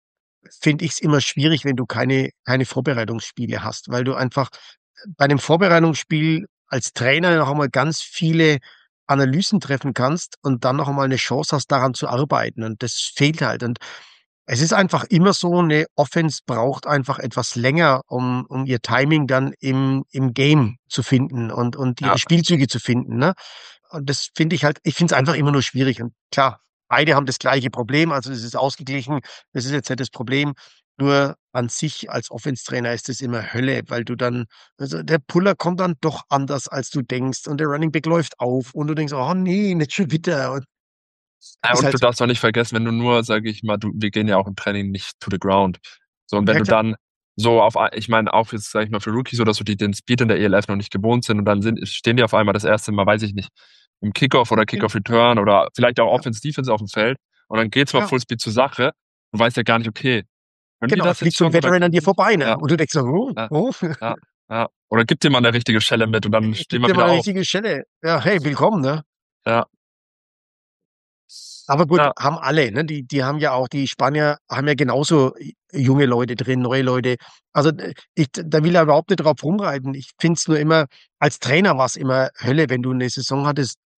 finde ich es immer schwierig, wenn du keine Vorbereitungsspiele hast, weil du einfach bei einem Vorbereitungsspiel als Trainer noch einmal ganz viele Analysen treffen kannst und dann noch einmal eine Chance hast, daran zu arbeiten. Und das fehlt halt. Und es ist einfach immer so, eine Offense braucht einfach etwas länger, um ihr Timing dann im Game zu finden und ihre ja, Spielzüge zu finden, ne? Und das finde ich halt, ich finde es einfach immer nur schwierig. Und klar, beide haben das gleiche Problem, also es ist ausgeglichen. Das ist jetzt nicht das Problem. Nur an sich als Offense-Trainer ist das immer Hölle, weil du dann, also der Puller kommt dann doch anders, als du denkst, und der Running Back läuft auf und du denkst, oh nee, nicht schon wieder. Und ja, ist und halt du so. darfst auch nicht vergessen, wenn du nur, sage ich mal, wir gehen ja auch im Training nicht to the ground. So, und wenn Ja, du klar. dann so ich meine, auch jetzt, sag ich mal, für Rookies oder so, die den Speed in der ELF noch nicht gewohnt sind und dann stehen die auf einmal das erste Mal, weiß ich nicht, im Kickoff oder Kickoff-Return oder vielleicht auch Ja, Offense-Defense auf dem Feld und dann geht's mal ja. Fullspeed zur Sache und weißt ja gar nicht, okay, können die Genau, das fliegt jetzt so 'n schon oder, Veteran an dir vorbei, ne? ja, Und du denkst so: „Oh, ja, oh, ja, ja, oder gibt dir mal eine richtige Schelle mit und dann stehen gib wir dir mal wieder 'ne auf. richtige Schelle. Ja, hey, willkommen, ne?“ Ja, Aber gut, ja, haben alle, ne? Die haben ja auch, die Spanier haben ja genauso junge Leute drin, neue Leute. Also, da will er überhaupt nicht drauf rumreiten. Ich finde es nur immer, als Trainer war's immer Hölle, wenn du 'ne Saison hattest,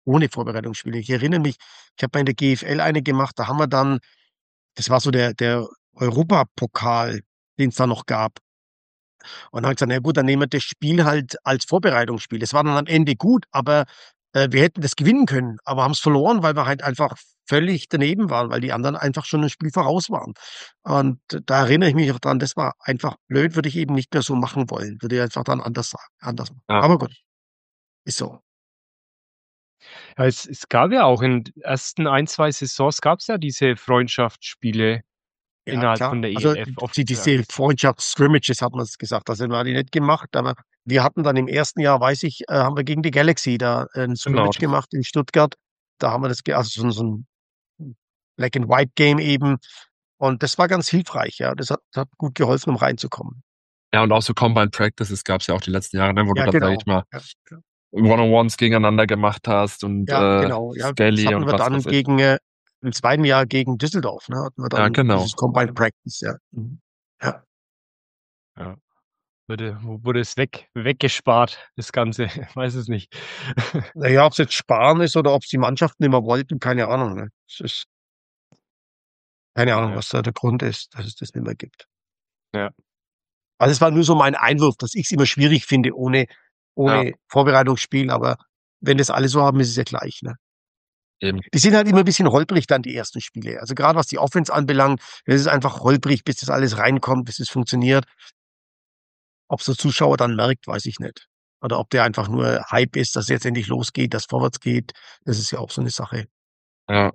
ohne Vorbereitungsspiele. Ich erinnere mich, ich habe bei der GFL eine gemacht, da haben wir dann, das war so der Europapokal, den es da noch gab. Und dann habe ich gesagt, na gut, dann nehmen wir das Spiel halt als Vorbereitungsspiel. Es war dann am Ende gut, aber wir hätten das gewinnen können, aber haben es verloren, weil wir halt einfach völlig daneben waren, weil die anderen einfach schon ein Spiel voraus waren. Und da erinnere ich mich auch dran, das war einfach blöd, würde ich eben nicht mehr so machen wollen. Würde ich einfach dann anders sagen, anders machen. Ja. Aber gut, ist so. Ja, es gab ja auch in den ersten 1, 2 Saisons gab's ja diese Freundschaftsspiele Ja, innerhalb klar. von der Also ELF oft, diese Freundschafts-Scrimmages hat man es gesagt. Also wir die nicht gemacht, aber wir hatten dann im ersten Jahr, weiß ich, haben wir gegen die Galaxy da ein Genau. Scrimmage gemacht in Stuttgart. Da haben wir also so ein Black-and-White-Game eben. Und das war ganz hilfreich, ja. Das hat gut geholfen, um reinzukommen. Ja, und auch so Combine Practices gab's ja auch die letzten Jahre, ne, wo Ja, du dann, sag genau. ich mal, Ja, ja. One-on-Ones gegeneinander gemacht hast und Ja, genau. Ja, das Skelly hatten und wir was dann weiß ich. im zweiten Jahr gegen Düsseldorf, ne, hatten wir Ja, dann genau. dieses Combine Practice, ja. Mhm. Ja. Ja. Wurde es weggespart, das Ganze? Weiß es nicht. Naja, ob es jetzt Sparen ist oder ob es die Mannschaften nicht mehr wollten, keine Ahnung, ne. Es ist keine Ahnung, Ja. was da der Grund ist, dass es das nicht mehr gibt. Ja. Also, es war nur so mein Einwurf, dass ich's immer schwierig finde ohne Ja, Vorbereitungsspiel, aber wenn das alle so haben, ist es ja gleich, ne? eben. Die sind halt immer 'n bisschen holprig dann, die ersten Spiele. Also, grade was die Offense anbelangt, das ist einfach holprig, bis das alles reinkommt, bis es funktioniert. Ob's der Zuschauer dann merkt, weiß ich nicht. Oder ob der einfach nur Hype ist, dass es jetzt endlich losgeht, dass vorwärts geht. Das ist ja auch so 'ne Sache. Ja.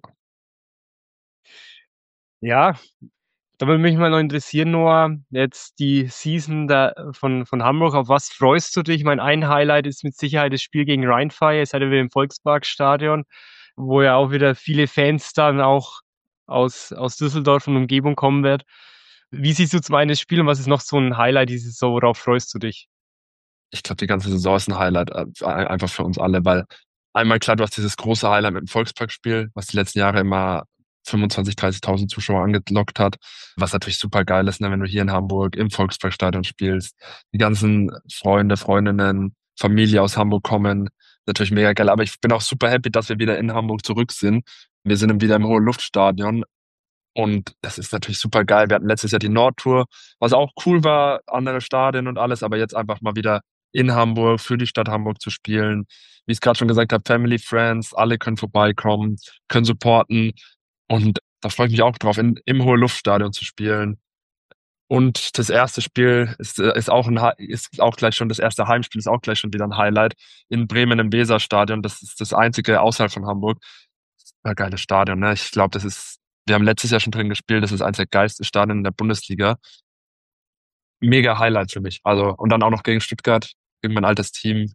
Ja, da würde mich mal noch interessieren, Noah, jetzt die Season da von Hamburg. Auf was freust du dich? Ich meine, ein Highlight ist mit Sicherheit das Spiel gegen Rhein-Fire. Ihr seid ja wieder im Volksparkstadion, wo ja auch wieder viele Fans dann auch aus Düsseldorf und Umgebung kommen wird. Wie siehst du zum einen das Spiel und was ist noch so ein Highlight diese Saison? Worauf freust du dich? Ich glaube, die ganze Saison ist ein Highlight, einfach für uns alle, weil einmal klar, du hast dieses große Highlight mit dem Volksparkspiel, was die letzten Jahre immer 25.000, 30.000 Zuschauer angelockt hat, was natürlich super geil ist, ne, wenn du hier in Hamburg im Volksparkstadion spielst. Die ganzen Freunde, Freundinnen, Familie aus Hamburg kommen, natürlich mega geil. Aber ich bin auch super happy, dass wir wieder in Hamburg zurück sind. Wir sind wieder im Hohe-Luft-Stadion und das ist natürlich super geil. Wir hatten letztes Jahr die Nordtour, was auch cool war, andere Stadien und alles, aber jetzt einfach mal wieder in Hamburg, für die Stadt Hamburg zu spielen. Wie ich es gerade schon gesagt habe, Family, Friends, alle können vorbeikommen, können supporten. Und da freue ich mich auch drauf, im Hohe-Luft-Stadion zu spielen. Und das erste Spiel ist auch gleich schon, das erste Heimspiel ist auch gleich schon wieder ein Highlight. In Bremen im Weserstadion. Das ist das einzige außerhalb von Hamburg. Ein geiles Stadion, ne? Ich glaube, wir haben letztes Jahr schon drin gespielt, das ist eins der geilsten Stadien in der Bundesliga. Mega Highlight für mich. Also, und dann auch noch gegen Stuttgart, gegen mein altes Team.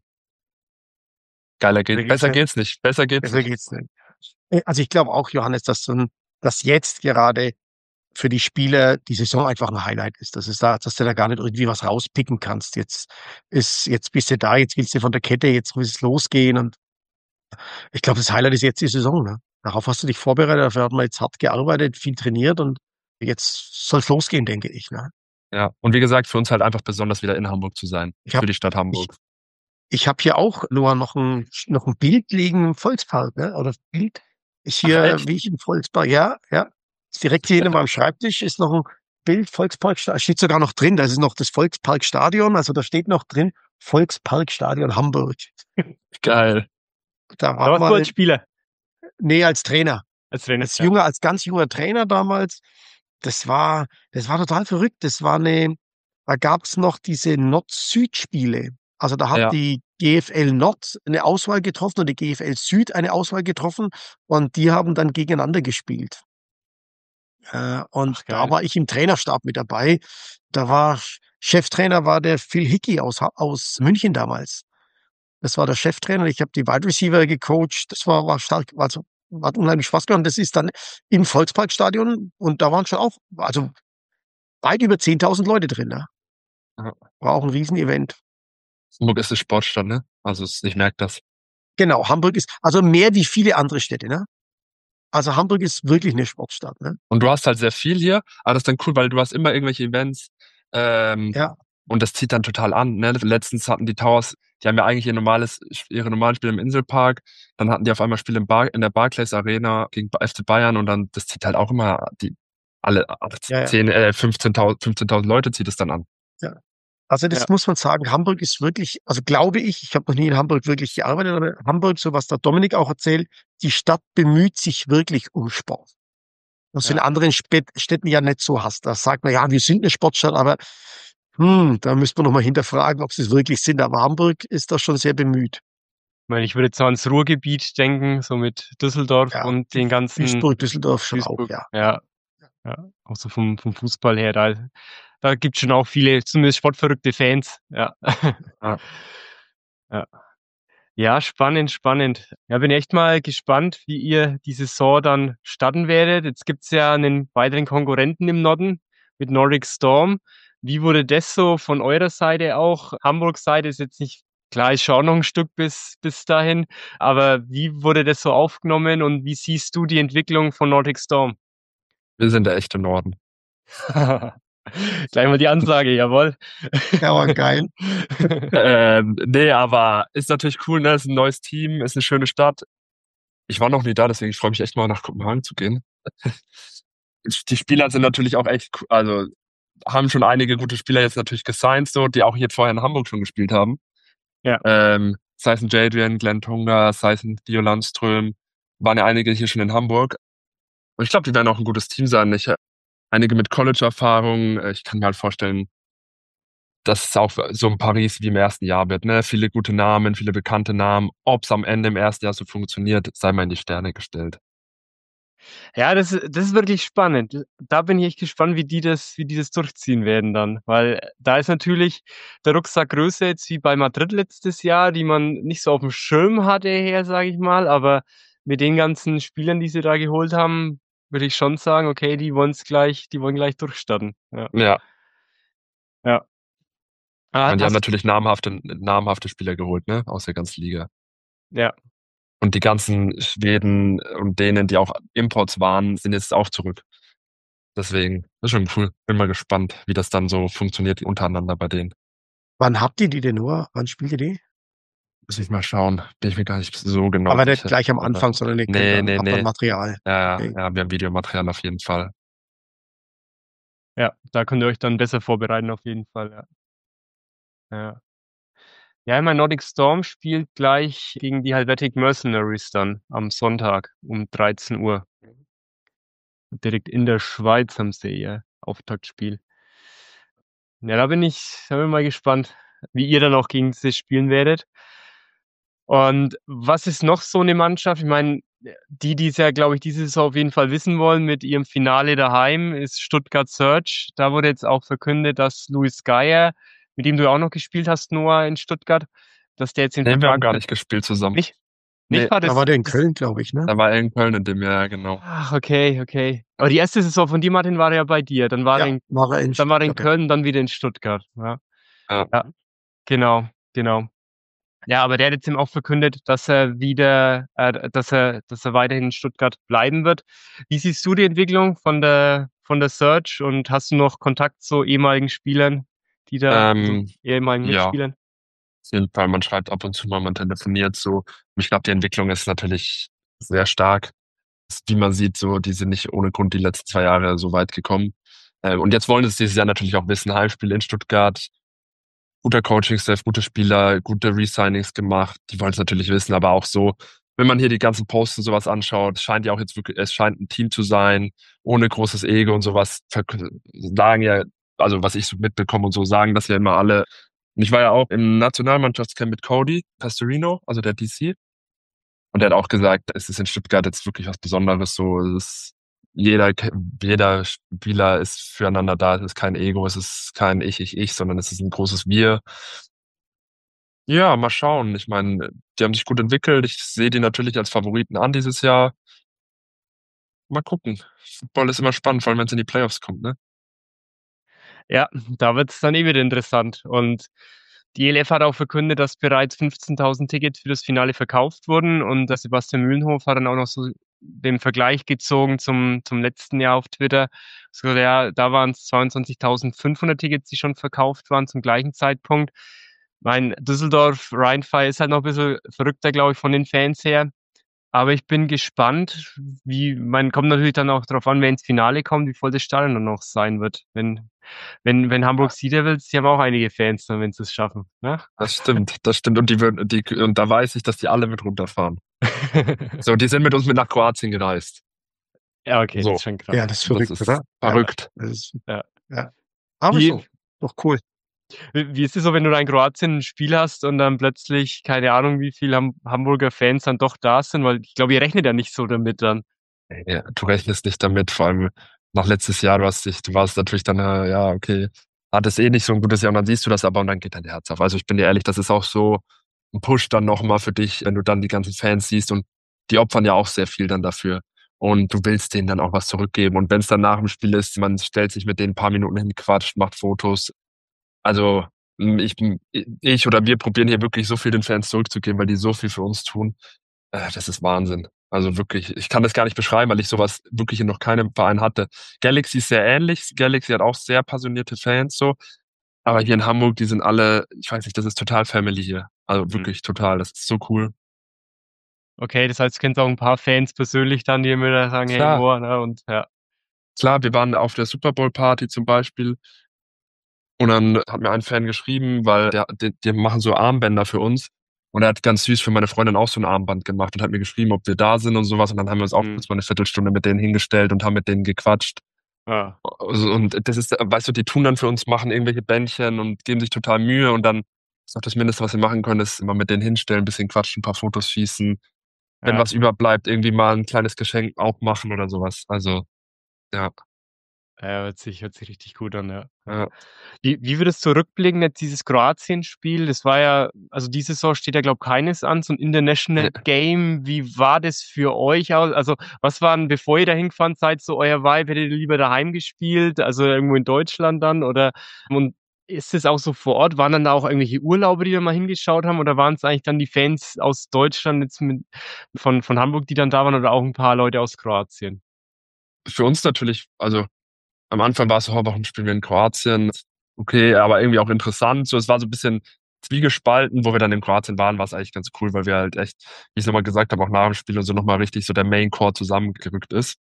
Besser geht's nicht. Besser geht's Besser nicht. geht's nicht. Also, ich glaube auch, Johannes, dass jetzt gerade für die Spieler die Saison einfach ein Highlight ist. Dass du da gar nicht irgendwie was rauspicken kannst. Jetzt bist du da, jetzt willst du von der Kette, jetzt muss es losgehen und ich glaube, das Highlight ist jetzt die Saison, ne? Darauf hast du dich vorbereitet, dafür hat man jetzt hart gearbeitet, viel trainiert und jetzt soll's losgehen, denke ich, ne? Ja. Und wie gesagt, für uns halt einfach besonders wieder in Hamburg zu sein. Ich Für habe die Stadt ich Hamburg. ich habe hier auch nur noch ein Bild liegen im Volkspark, ne? Oder Bild ist Ach, hier, echt? wie ich im Volkspark, ja, ja. Ist direkt hier hinter meinem Schreibtisch ist noch ein Bild, Volksparkstadion, steht sogar noch drin, da ist noch das Volksparkstadion, also da steht noch drin, Volksparkstadion Hamburg. Geil. Da Da war warst du als mal, Spieler, nee, als Trainer. als Trainer. Ja. Als ganz junger Trainer damals. Das war total verrückt. Da gab's noch diese Nord-Süd-Spiele. Also da hat Ja. die GFL Nord eine Auswahl getroffen und die GFL Süd eine Auswahl getroffen und die haben dann gegeneinander gespielt. Und Ach, da geil. war ich im Trainerstab mit dabei. Cheftrainer war der Phil Hickey aus München damals. Das war der Cheftrainer. Ich habe die Wide Receiver gecoacht. War stark, also hat unheimlich Spaß gemacht. Das ist dann im Volksparkstadion und da waren schon auch, also weit über 10.000 Leute drin, ne? Ja. War auch ein Riesenevent. Hamburg ist eine Sportstadt, ne? Also ich merke das. Genau, Hamburg ist also mehr wie viele andere Städte, ne? Also Hamburg ist wirklich eine Sportstadt, ne? Und du hast halt sehr viel hier, aber das ist dann cool, weil du hast immer irgendwelche Events, Ja, und das zieht dann total an, ne? Letztens hatten die Towers Die haben ja eigentlich ihre normalen Spiele im Inselpark. Dann hatten die auf einmal Spiele in der Barclays Arena gegen FC Bayern und dann, das zieht halt auch immer alle Ja, ja. 15.000 Leute zieht es dann an. Ja. Also das Ja. muss man sagen, Hamburg ist wirklich, also glaube ich habe noch nie in Hamburg wirklich gearbeitet, aber Hamburg, so was der Dominik auch erzählt, die Stadt bemüht sich wirklich um Sport. Was du in Ja. anderen Städten ja nicht so hast. Da sagt man, ja, wir sind eine Sportstadt, aber da müsste man noch mal hinterfragen, ob sie es wirklich sind. Aber Hamburg ist da schon sehr bemüht. Ich meine, ich würde jetzt so ans Ruhrgebiet denken, so mit Düsseldorf Ja, und den ganzen Duisburg, Düsseldorf schon auch, Duisburg. ja. Ja, ja. Auch so vom Fußball her. Da gibt's schon auch viele, zumindest sportverrückte Fans. Ja. Ja. Ja. Ja, spannend, spannend. Ja, bin echt mal gespannt, wie ihr die Saison dann starten werdet. Jetzt gibt's ja einen weiteren Konkurrenten im Norden mit Nordic Storm. Wie wurde das so von eurer Seite auch? Hamburgs Seite ist jetzt nicht, klar, ist schon auch noch ein Stück bis dahin, aber wie wurde das so aufgenommen und wie siehst du die Entwicklung von Nordic Storm? Wir sind der echte Norden. Gleich mal die Ansage, jawohl. Ja, aber geil. Nee, aber ist natürlich cool, ne? Ist ein neues Team, ist eine schöne Stadt. Ich war noch nie da, deswegen ich freue mich echt mal nach Kopenhagen zu gehen. Die Spieler sind natürlich auch echt, also haben schon einige gute Spieler jetzt natürlich gesigned, so, die auch hier vorher in Hamburg schon gespielt haben. Ja. Sei es ein Jadrian, Glenn Tunga, sei es ein Dio Landström, waren ja einige hier schon in Hamburg. Und ich glaube, die werden auch ein gutes Team sein. Einige mit College-Erfahrung. Ich kann mir halt vorstellen, dass es auch so ein Paris wie im ersten Jahr wird. Ne? Viele gute Namen, viele bekannte Namen. Ob es am Ende im ersten Jahr so funktioniert, sei mal in die Sterne gestellt. Ja, das ist wirklich spannend. Da bin ich echt gespannt, wie die das durchziehen werden dann. Weil da ist natürlich der Rucksack größer jetzt wie bei Madrid letztes Jahr, die man nicht so auf dem Schirm hatte her, sage ich mal. Aber mit den ganzen Spielern, die sie da geholt haben, würde ich schon sagen, okay, die wollen gleich durchstarten. Ja. Ja, Ja. und die haben Hast, natürlich namhafte Spieler geholt, ne? Aus der ganzen Liga. ja. Und die ganzen Schweden und Dänen, die auch Imports waren, sind jetzt auch zurück. Deswegen, das ist schon cool. Bin mal gespannt, wie das dann so funktioniert untereinander bei denen. Wann habt ihr die denn nur? Wann spielt ihr die? Muss ich mal schauen. Bin ich mir gar nicht so genau Aber nicht sicher. gleich am Aber Anfang, sondern ihr nee, habt dann nee. Material. Ja, Okay. ja, wir haben Videomaterial auf jeden Fall. Ja, da könnt ihr euch dann besser vorbereiten auf jeden Fall, ja. Ja. Ja, ich meine, Nordic Storm spielt gleich gegen die Helvetic Mercenaries dann am Sonntag um 13 Uhr. Direkt in der Schweiz haben sie ihr Auftaktspiel. Ja, da bin ich mal gespannt, wie ihr dann auch gegen sie spielen werdet. Und was ist noch so eine Mannschaft? Ich meine, die es ja, glaube ich, diese Saison auf jeden Fall wissen wollen mit ihrem Finale daheim, ist Stuttgart Surge. Da wurde jetzt auch verkündet, dass Luis Geier, mit dem du ja auch noch gespielt hast, Noah, in Stuttgart, dass der jetzt den Nee, wir haben Vertrag gar nicht gespielt zusammen. nicht Nee, war Da war der in das. Köln, glaube ich, ne? da war er in Köln in dem Jahr, genau. Ach, okay. Aber die erste Saison von dir, Martin, war ja bei dir. Dann war er Ja, in war er in dann war er in Stuttgart, ja. Köln, dann wieder in Stuttgart. Ja. Ja. Ja, genau. Ja, aber der hat jetzt eben auch verkündet, dass er wieder, dass er weiterhin in Stuttgart bleiben wird. Wie siehst du die Entwicklung von der Surge und hast du noch Kontakt zu ehemaligen Spielern, ehemaligen Ja, Mitspielern? auf jeden Fall. Man schreibt ab und zu mal, man telefoniert so. Und ich glaube, die Entwicklung ist natürlich sehr stark. Wie man sieht, so, die sind nicht ohne Grund die letzten 2 Jahre so weit gekommen. Und jetzt wollen es dieses Jahr natürlich auch wissen. Heimspiel in Stuttgart, guter Coaching-Staff, gute Spieler, gute Resignings gemacht. Die wollen es natürlich wissen, aber auch so, wenn man hier die ganzen Posts und sowas anschaut, scheint ja auch jetzt wirklich, es scheint ein Team zu sein, ohne großes Ego und sowas. Sagen ja, also was ich so mitbekomme und so, sagen das ja immer alle. Und ich war ja auch im Nationalmannschaftscamp mit Cody Pastorino, also der DC. Und der hat auch gesagt, es ist in Stuttgart jetzt wirklich was Besonderes. So, jeder Spieler ist füreinander da. Es ist kein Ego, es ist kein Ich, sondern es ist ein großes Wir. Ja, mal schauen. Ich meine, die haben sich gut entwickelt. Ich sehe die natürlich als Favoriten an dieses Jahr. Mal gucken. Football ist immer spannend, vor allem wenn es in die Playoffs kommt, ne? Ja, da wird's dann wieder interessant. Und die ELF hat auch verkündet, dass bereits 15.000 Tickets für das Finale verkauft wurden. Und der Sebastian Mühlenhof hat dann auch noch so den Vergleich gezogen zum letzten Jahr auf Twitter. So, ja, da waren es 22.500 Tickets, die schon verkauft waren zum gleichen Zeitpunkt. Mein Düsseldorf Rhein-Fire ist halt noch ein bisschen verrückter, glaube ich, von den Fans her. Aber ich bin gespannt, kommt natürlich dann auch darauf an, wer ins Finale kommt, wie voll das Stadion dann noch sein wird. Wenn Hamburg Sea Devils, die haben auch einige Fans, dann, wenn sie es schaffen. Ne? Das stimmt. Und da weiß ich, dass die alle mit runterfahren. So, die sind mit uns mit nach Kroatien gereist. Ja, okay, So. das ist schon krass. Ja, das ist verrückt, Das ist oder? verrückt. Ja, das ist, Ja. ja. Aber Wie- so, doch cool. Wie ist es so, wenn du da in Kroatien ein Spiel hast und dann plötzlich, keine Ahnung, wie viele Hamburger Fans dann doch da sind? Weil ich glaube, ihr rechnet ja nicht so damit dann. Ja, du rechnest nicht damit, vor allem nach letztes Jahr, du warst natürlich dann, ja, okay, hattest eh nicht so ein gutes Jahr und dann siehst du das aber und dann geht dein Herz auf. Also ich bin dir ehrlich, das ist auch so ein Push dann nochmal für dich, wenn du dann die ganzen Fans siehst und die opfern ja auch sehr viel dann dafür. Und du willst denen dann auch was zurückgeben. Und wenn es dann nach dem Spiel ist, man stellt sich mit denen ein paar Minuten hin, quatscht, macht Fotos. Also ich oder wir probieren hier wirklich so viel den Fans zurückzugeben, weil die so viel für uns tun. Das ist Wahnsinn. Also wirklich, ich kann das gar nicht beschreiben, weil ich sowas wirklich in noch keinem Verein hatte. Galaxy ist sehr ähnlich. Galaxy hat auch sehr passionierte Fans so. Aber hier in Hamburg, die sind alle, ich weiß nicht, das ist total Family hier. Also wirklich total. Das ist so cool. Okay, das heißt, du kennst auch ein paar Fans persönlich dann, die immer da sagen, hey, Klar. Moa, ne? Und ja. Klar, wir waren auf der Super Bowl Party zum Beispiel. Und dann hat mir ein Fan geschrieben, weil die machen so Armbänder für uns. Und er hat ganz süß für meine Freundin auch so ein Armband gemacht und hat mir geschrieben, ob wir da sind und sowas. Und dann haben wir uns auch kurz mal eine Viertelstunde mit denen hingestellt und haben mit denen gequatscht. Ah. Und das ist, weißt du, die tun dann für uns, machen irgendwelche Bändchen und geben sich total Mühe. Und dann ist auch das Mindeste, was wir machen können, ist immer mit denen hinstellen, ein bisschen quatschen, ein paar Fotos schießen. Wenn Ja. was überbleibt, irgendwie mal ein kleines Geschenk auch machen oder sowas. Also, ja. Ja, hört sich richtig gut an, ja. Ja. Wie würdest du rückblicken, jetzt dieses Kroatien-Spiel? Das war ja, also diese Saison steht ja, glaube ich, keines an, so ein International Game. Wie war das für euch aus? Also, was waren, bevor ihr da hingefahren seid, so euer Vibe? Hättet ihr lieber daheim gespielt, also irgendwo in Deutschland dann? Und ist es auch so vor Ort? Waren dann da auch irgendwelche Urlauber, die da mal hingeschaut haben? Oder waren es eigentlich dann die Fans aus Deutschland jetzt von Hamburg, die dann da waren, oder auch ein paar Leute aus Kroatien? Für uns natürlich, also am Anfang war es so, warum spielen wir in Kroatien? Okay, aber irgendwie auch interessant. So, es war so ein bisschen zwiegespalten, wo wir dann in Kroatien waren, war es eigentlich ganz cool, weil wir halt echt, wie ich es nochmal gesagt habe, auch nach dem Spiel und so nochmal richtig so der Main Core zusammengerückt ist.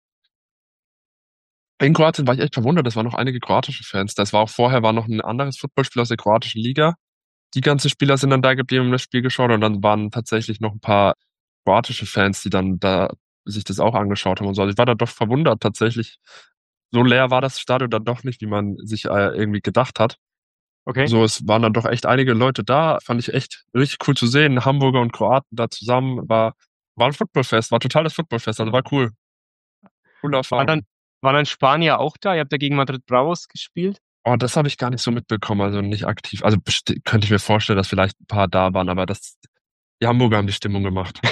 In Kroatien war ich echt verwundert, es waren noch einige kroatische Fans. Vorher war noch ein anderes Footballspiel aus der kroatischen Liga. Die ganzen Spieler sind dann da geblieben, haben das Spiel geschaut und dann waren tatsächlich noch ein paar kroatische Fans, die dann da sich das auch angeschaut haben und so. Also ich war da doch verwundert tatsächlich. So leer war das Stadion dann doch nicht, wie man sich irgendwie gedacht hat. Okay. So, es waren dann doch echt einige Leute da. Fand ich echt richtig cool zu sehen. Hamburger und Kroaten da zusammen. War ein Footballfest, war totales Footballfest, also war cool. Coole Erfahrung. Waren dann Spanier auch da? Ihr habt ja gegen Madrid Bravos gespielt? Oh, das habe ich gar nicht so mitbekommen, also nicht aktiv. Also könnte ich mir vorstellen, dass vielleicht ein paar da waren, aber die Hamburger haben die Stimmung gemacht.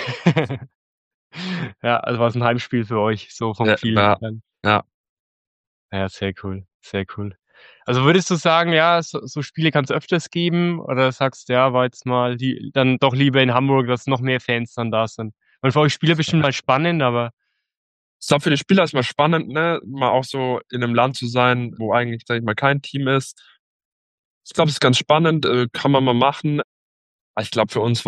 Ja, also war es ein Heimspiel für euch, so vom Feeling dann. Ja. Ja, sehr cool, sehr cool. Also würdest du sagen, ja, so Spiele kann es öfters geben, oder sagst du, ja, war jetzt mal dann doch lieber in Hamburg, dass noch mehr Fans dann da sind? Weil für euch Spieler bestimmt mal spannend, aber Ich glaube, für die Spieler ist mal spannend, ne, mal auch so in einem Land zu sein, wo eigentlich, sag ich mal, kein Team ist. Ich glaube, es ist ganz spannend, kann man mal machen. Aber ich glaube, für uns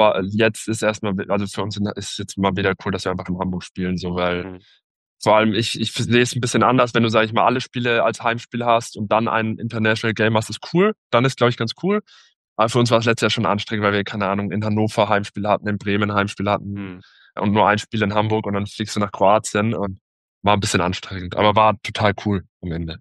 für uns ist jetzt mal wieder cool, dass wir einfach in Hamburg spielen, so, weil vor allem ich sehe es ein bisschen anders, wenn du, sag ich mal, alle Spiele als Heimspiel hast und dann ein International Game hast, ist cool. Dann ist, glaube ich, ganz cool. Aber für uns war es letztes Jahr schon anstrengend, weil wir, keine Ahnung, in Hannover Heimspiele hatten, in Bremen Heimspiele hatten und nur ein Spiel in Hamburg und dann fliegst du nach Kroatien und war ein bisschen anstrengend, aber war total cool am Ende.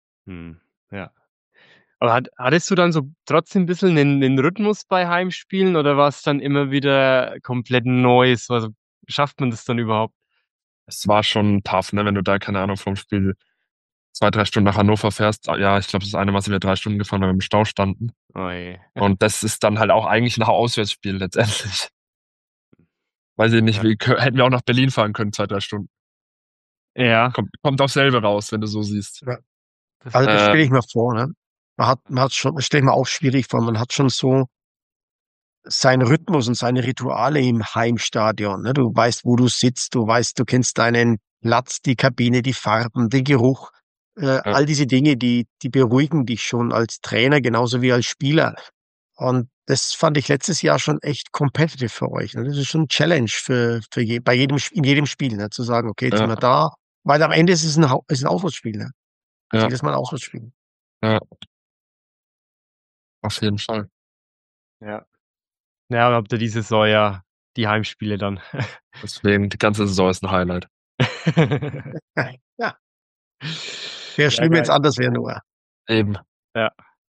Ja. Aber hattest du dann so trotzdem ein bisschen den Rhythmus bei Heimspielen, oder war es dann immer wieder komplett Neues? Also schafft man das dann überhaupt? Es war schon tough, ne, wenn du da, keine Ahnung, vom Spiel 2-3 Stunden nach Hannover fährst. Ja, ich glaube, das eine Mal sind wir 3 Stunden gefahren, weil wir im Stau standen. Oh je. Und das ist dann halt auch eigentlich ein Auswärtsspiel letztendlich. Weiß ich nicht, hätten wir auch nach Berlin fahren können, 2-3 Stunden. Ja. Kommt aufs selbe raus, wenn du so siehst. Ja. Also das stelle ich mir vor, ne? Man hat schon, das stelle ich mir auch schwierig vor, man hat schon so seinen Rhythmus und seine Rituale im Heimstadion, ne? Du weißt, wo du sitzt, du kennst deinen Platz, die Kabine, die Farben, den Geruch, all diese Dinge, die beruhigen dich schon als Trainer genauso wie als Spieler. Und das fand ich letztes Jahr schon echt competitive für euch, ne? Das ist schon 'n Challenge für bei jedem Spiel, ne, zu sagen: „Okay, jetzt sind Ja, wir da.“ Weil am Ende ist es 'n Auswärtsspiel, ne? Ist ja, jedes Mal 'n Auswärtsspiel. ja, auf jeden Fall. Ja. Ja, aber habt ihr die Saison ja die Heimspiele dann. Deswegen, die ganze Saison ist ein Highlight. Ja, wäre Ja, schlimm, wenn's geil. anders wäre, Noah. Eben. Ja.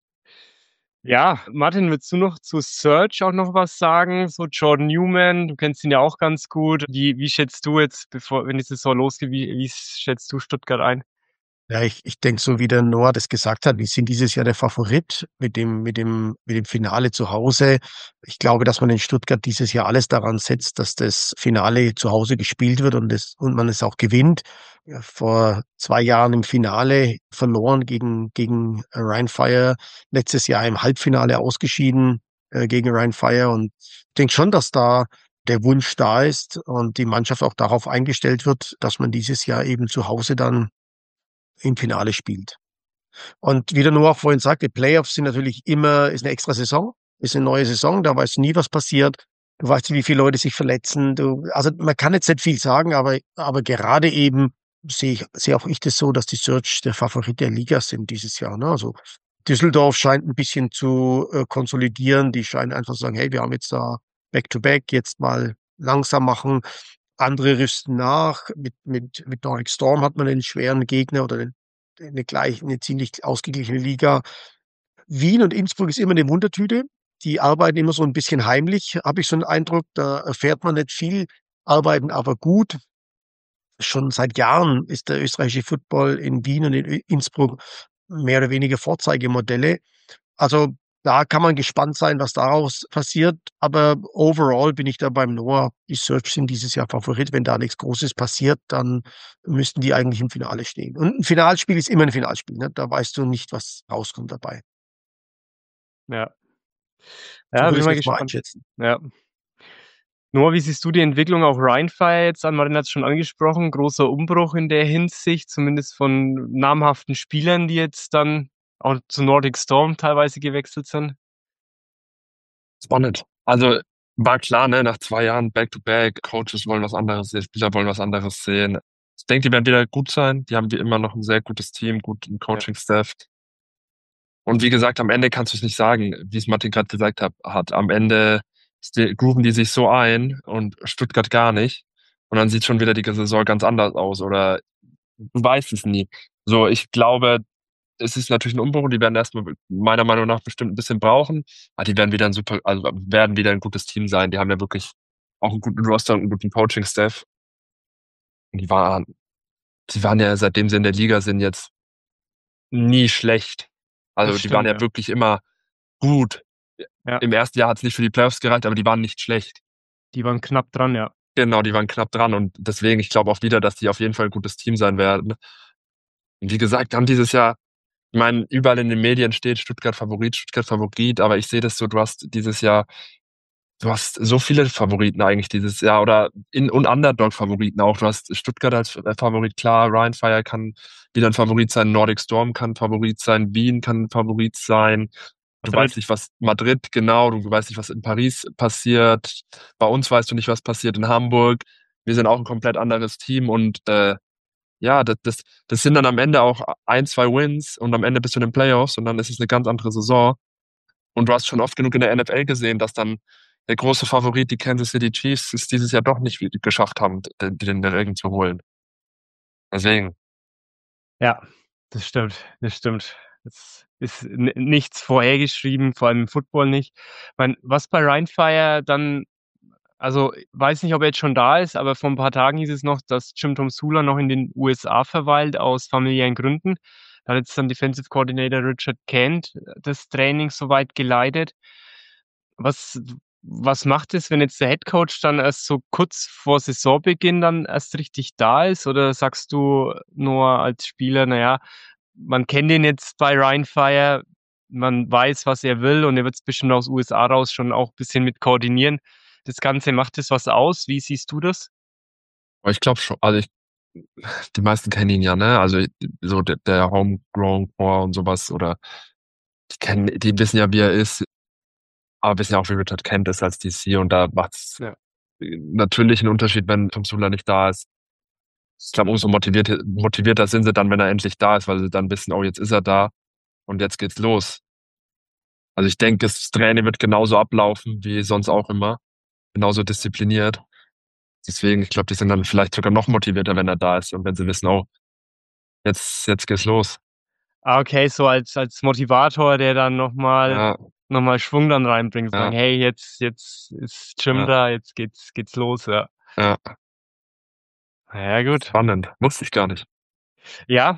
Ja, Martin, willst du noch zu Search auch noch was sagen? So Jordan Newman, du kennst ihn ja auch ganz gut. Wie schätzt du jetzt, wenn die Saison losgeht, wie schätzt du Stuttgart ein? Ja, ich denke, so wie der Noah das gesagt hat, wir sind dieses Jahr der Favorit mit dem Finale zu Hause. Ich glaube, dass man in Stuttgart dieses Jahr alles daran setzt, dass das Finale zu Hause gespielt wird und man es auch gewinnt. Ja, vor 2 Jahren im Finale verloren gegen Rhein Fire, letztes Jahr im Halbfinale ausgeschieden, gegen Rhein Fire und ich denke schon, dass da der Wunsch da ist und die Mannschaft auch darauf eingestellt wird, dass man dieses Jahr eben zu Hause dann im Finale spielt. Und wie der Noah vorhin sagte, Playoffs sind natürlich immer ist 'ne extra Saison, ist 'ne neue Saison, da weißt du nie, was passiert. Du weißt nicht, wie viele Leute sich verletzen. Also, man kann jetzt nicht viel sagen, aber gerade eben sehe auch ich das so, dass die Search der Favorit der Liga sind dieses Jahr, ne? Also, Düsseldorf scheint 'n bisschen zu, konsolidieren. Die scheinen einfach zu sagen: „Hey, wir haben jetzt da Back to Back, jetzt mal langsam machen.“ Andere rüsten nach. Mit Nordic Storm hat man einen schweren Gegner oder 'ne ziemlich ausgeglichene Liga. Wien und Innsbruck ist immer 'ne Wundertüte. Die arbeiten immer so 'n bisschen heimlich, habe ich so 'n Eindruck. Da erfährt man nicht viel, arbeiten aber gut. Schon seit Jahren ist der österreichische Football in Wien und in Innsbruck mehr oder weniger Vorzeigemodelle. Also, da kann man gespannt sein, was daraus passiert, aber overall bin ich da beim Noah. Die Search sind dieses Jahr Favorit. Wenn da nichts Großes passiert, dann müssten die eigentlich im Finale stehen. Und 'n Finalspiel ist immer 'n Finalspiel, ne? Da weißt du nicht, was rauskommt dabei. Ja. So Ja, würde bin ich's mal jetzt mal gespannt. einschätzen. Ja. Noah, wie siehst du die Entwicklung auf Rheinfire jetzt an? Martin hat's schon angesprochen, großer Umbruch in der Hinsicht, zumindest von namhaften Spielern, die jetzt dann auch zu Nordic Storm teilweise gewechselt sind. Spannend. Also, war klar, ne, nach 2 Jahren Back-to-Back, Coaches wollen was anderes sehen, Spieler wollen was anderes sehen. Ich denke, die werden wieder gut sein. Die haben wie immer noch 'n sehr gutes Team, guten Ja, Coaching-Staff. Und wie gesagt, am Ende kannst du's nicht sagen, wie's Martin grad gesagt hat. Am Ende grooven die sich so ein und Stuttgart gar nicht. Und dann sieht schon wieder die Saison ganz anders aus oder du weißt es nie. So, ich glaube, es ist natürlich 'n Umbruch und die werden erst mal meiner Meinung nach bestimmt 'n bisschen brauchen, aber die werden wieder 'n super also, werden wieder 'n gutes Team sein. Die haben ja wirklich auch 'n guten Roster und 'n guten Coaching-Staff. Und die waren ja, seitdem sie in der Liga sind, jetzt nie schlecht. das Also, die waren stimmt, ja ja. wirklich immer gut. Ja, Im ersten Jahr hat's nicht für die Playoffs gereicht, aber die waren nicht schlecht. die waren knapp dran, ja. Genau, die waren knapp dran und deswegen, ich glaube auch wieder, dass die auf jeden Fall 'n gutes Team sein werden. Und wie gesagt, haben dieses Jahr ich meine, überall in den Medien steht Stuttgart Favorit, aber ich sehe das so, du hast so viele Favoriten eigentlich dieses Jahr oder und Underdog-Favoriten auch. Du hast Stuttgart als Favorit, klar, Rhein Fire kann wieder 'n Favorit sein, Nordic Storm kann 'n Favorit sein, Wien kann 'n Favorit sein. Du weißt Madrid. nicht, was Madrid, genau, du weißt nicht, was in Paris passiert. Bei uns weißt du nicht, was passiert in Hamburg. Wir sind auch 'n komplett anderes Team und, ja, das sind dann am Ende auch 1, 2 Wins und am Ende bist du in den Playoffs und dann ist es 'ne ganz andere Saison. Und du hast schon oft genug in der NFL gesehen, dass dann der große Favorit, die Kansas City Chiefs, es dieses Jahr doch nicht geschafft haben, den Ring zu holen. Deswegen, Ja, das stimmt, das stimmt. Es ist nichts vorhergeschrieben, vor allem im Football nicht. Meine, was bei Rheinfire dann also, weiß nicht, ob er jetzt schon da ist, aber vor 'n paar Tagen hieß es noch, dass Jim Tomsula noch in den USA verweilt aus familiären Gründen. Da hat jetzt dann Defensive Coordinator Richard Kent das Training so weit geleitet. Was was macht es, wenn jetzt der Headcoach dann erst so kurz vor Saisonbeginn dann erst richtig da ist? Oder sagst du nur als Spieler: „Na ja, man kennt ihn jetzt bei Rheinfire, man weiß, was er will und er wird's bestimmt aus USA raus schon auch bisschen mit koordinieren.“ Das Ganze, macht das was aus? Wie siehst du das? aber ich glaube schon, also die meisten kennen ihn ja, ne? Also so der Homegrown Core und sowas oder die wissen ja, wie er ist. Aber wir wissen ja auch, wie Richard Kent ist als DC und da macht's Ja. natürlich einen Unterschied, wenn Tom Sula nicht da ist. Ich glaube, umso motivierter sind sie dann, wenn er endlich da ist, weil sie dann wissen, oh, jetzt ist er da und jetzt geht's los. Also ich denke, das Training wird genauso ablaufen wie sonst auch immer. Genauso diszipliniert. Deswegen, ich glaube, die sind dann vielleicht sogar noch motivierter, wenn er da ist und wenn sie wissen, oh, jetzt geht's los. Okay, so als Motivator, der dann Ja, nochmal Schwung dann reinbringt, sagen, ja, hey, jetzt ist Jim ja, da, jetzt geht's los, ja. ja. Ja, gut. Spannend. Wusste ich gar nicht. Ja,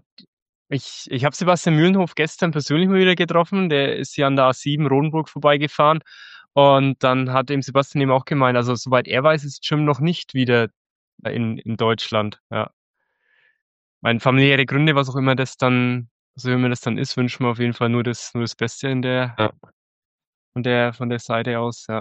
ich habe Sebastian Mühlenhof gestern persönlich mal wieder getroffen. Der ist ja an der A7 Rodenburg vorbeigefahren. Und dann hat ihm Sebastian eben auch gemeint, also soweit er weiß, ist Jim noch nicht wieder in Deutschland. Ja. Meine familiäre Gründe, was auch immer das dann, so immer das dann ist, wünschen wir auf jeden Fall nur das Beste Ja. von der Seite aus, ja.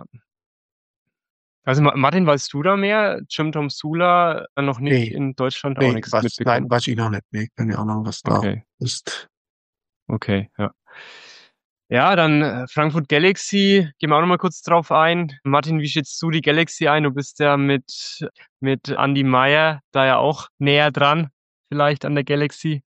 Also Martin, weißt du da mehr? Jim Tom Sula noch nicht Nee, in Deutschland auch nee, nichts mitbekommen. weiß ich noch nicht. Nee, keine Ahnung, was da Okay, ist. okay, ja. Ja, dann Frankfurt Galaxy, gehen wir auch noch mal kurz drauf ein. Martin, wie schätzt du die Galaxy ein? Du bist ja mit Andy Meyer da ja auch näher dran, vielleicht an der Galaxy.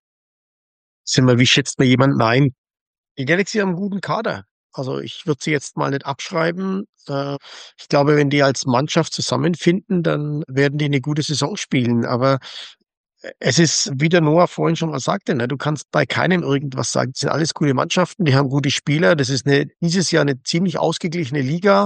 Wie schätzt man jemanden ein? Die Galaxy haben einen guten Kader. Also ich würde sie jetzt mal nicht abschreiben. Ich glaube, wenn die als Mannschaft zusammenfinden, dann werden die eine gute Saison spielen. Aber es ist, wie der Noah vorhin schon mal sagte, ne, du kannst bei keinem irgendwas sagen. Das sind alles gute Mannschaften, die haben gute Spieler. Das ist dieses Jahr eine ziemlich ausgeglichene Liga.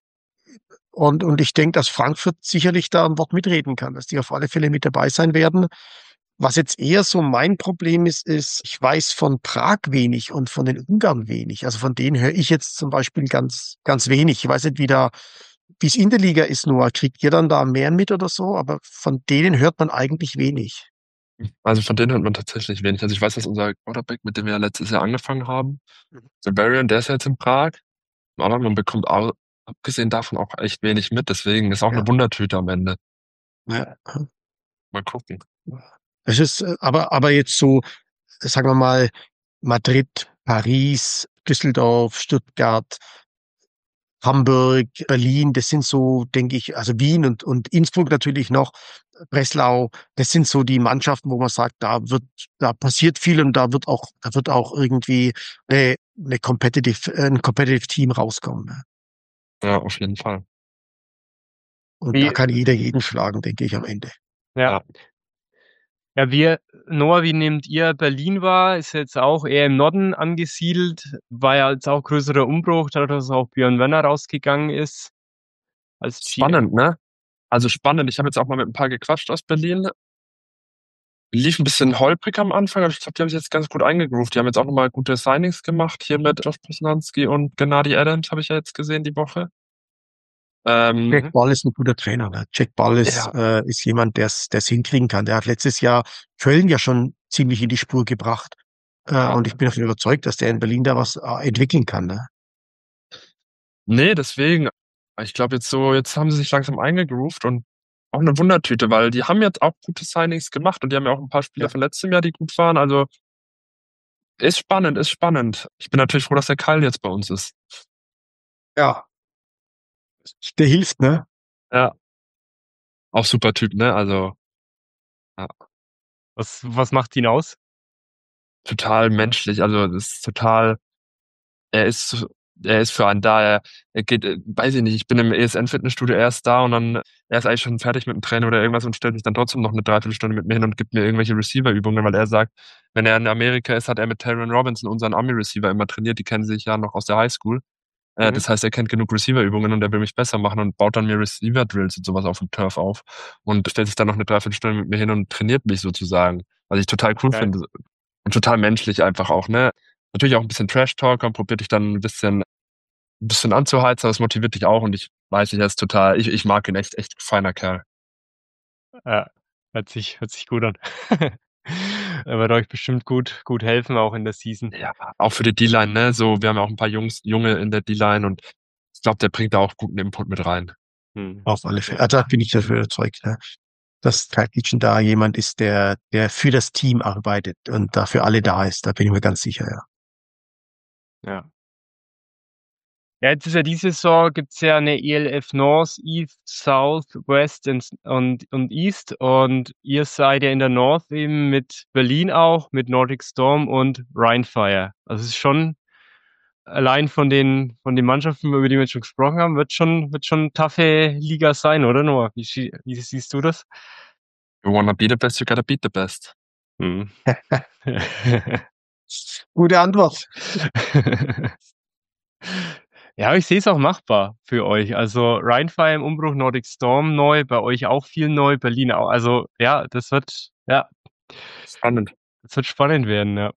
Und ich denke, dass Frankfurt sicherlich da ein Wort mitreden kann, dass die auf alle Fälle mit dabei sein werden. Was jetzt eher so mein Problem ist, ich weiß von Prag wenig und von den Ungarn wenig. Also von denen höre ich jetzt zum Beispiel ganz wenig. Ich weiß nicht, wie es in der Liga ist, Noah. Kriegt ihr dann da mehr mit oder so? Aber von denen hört man eigentlich wenig. Also von denen hört man tatsächlich wenig. Also ich weiß, dass unser Quarterback, mit dem wir ja letztes Jahr angefangen haben, Severian, der ist ja jetzt in Prag. Aber man bekommt auch, abgesehen davon auch echt wenig mit. Deswegen ist auch Ja, eine Wundertüte am Ende. ja. Mal gucken. Es ist aber jetzt so, sagen wir mal, Madrid, Paris, Düsseldorf, Stuttgart, Hamburg, Berlin, das sind so, denke ich, also Wien und Innsbruck natürlich noch, Breslau, das sind so die Mannschaften, wo man sagt, da passiert viel und da wird auch irgendwie ein competitive Team rauskommen. Ne? Ja, auf jeden Fall. Und da Wie, kann jeder jeden schlagen, denke ich am Ende. ja. Ja. Ja, Noah, wie nehmt ihr Berlin wahr? Ist jetzt auch eher im Norden angesiedelt, war ja jetzt auch größerer Umbruch, dadurch, dass auch Björn Werner rausgegangen ist als GM. Spannend, ne? Also spannend. Ich habe jetzt auch mal mit ein paar gequatscht aus Berlin. Lief ein bisschen holprig am Anfang, aber ich glaube, die haben sich jetzt ganz gut eingegroovt. Die haben jetzt auch nochmal gute Signings gemacht, hier mit Josh Posnanski und Gennady Adams, habe ich ja jetzt gesehen die Woche. Jack Mhm. Ball ist ein guter Trainer. Ne? Jack Ball Ja, ist jemand, der es hinkriegen kann. Der hat letztes Jahr Köln ja schon ziemlich in die Spur gebracht. ja. Und ich bin davon überzeugt, dass der in Berlin da was entwickeln kann. Ne? Nee, deswegen. Ich glaube jetzt haben sie sich langsam eingegroovt und auch eine Wundertüte, weil die haben jetzt auch gute Signings gemacht und die haben ja auch ein paar Spieler Ja. von letztem Jahr, die gut waren. Also ist spannend, ist spannend. Ich bin natürlich froh, dass der Kyle jetzt bei uns ist. Ja, der hilft, ne? Ja, auch super Typ, ne? Also ja, Was macht ihn aus? total menschlich. Also das ist total, er ist, er ist für einen da. Er geht, weiß ich nicht, ich bin im ESN-Fitnessstudio erst da und dann, er ist eigentlich schon fertig mit dem Training oder irgendwas und stellt sich dann trotzdem noch eine Dreiviertelstunde mit mir hin und gibt mir irgendwelche Receiver-Übungen, weil er sagt, wenn er in Amerika ist, hat er mit Taron Robinson, unseren Army-Receiver, immer trainiert. Die kennen sich ja noch aus der Highschool. Mhm. Das heißt, er kennt genug Receiver-Übungen und er will mich besser machen und baut dann mir Receiver-Drills und sowas auf dem Turf auf und stellt sich dann noch eine Dreiviertelstunde mit mir hin und trainiert mich sozusagen. Was ich total cool Geil. finde und total menschlich einfach auch, ne? Natürlich auch ein bisschen Trash-Talk und probiert dich dann ein bisschen anzuheizen, aber es motiviert dich auch und ich weiß nicht, er ist total, ich mag ihn echt feiner Kerl. Ja, hört sich gut an. Er wird euch bestimmt gut helfen, auch in der Season. Ja, auch für die D-Line, ne? So, wir haben ja auch ein paar Junge in der D-Line und ich glaube, der bringt da auch guten Input mit rein. Hm. Auf alle Fälle. Also da bin ich dafür überzeugt, ne? Dass Kyle Kitchen da jemand ist, der für das Team arbeitet und dafür alle da ist. Da bin ich mir ganz sicher, ja. Ja. Ja, jetzt ist ja diese Saison, gibt's ja eine ELF North, East, South, West und East. Und ihr seid ja in der North eben mit Berlin auch, mit Nordic Storm und Rheinfire. Also es ist schon allein von den Mannschaften, über die wir jetzt schon gesprochen haben, wird schon eine taffe Liga sein, oder Noah? Wie siehst du das? You wanna be the best, you gotta beat the best. Hm. Gute Antwort. Ja, ich sehe es auch machbar für euch. Also Rheinfire im Umbruch, Nordic Storm neu, bei euch auch viel neu, Berlin auch. Also ja, das wird Spannend. spannend werden, ja.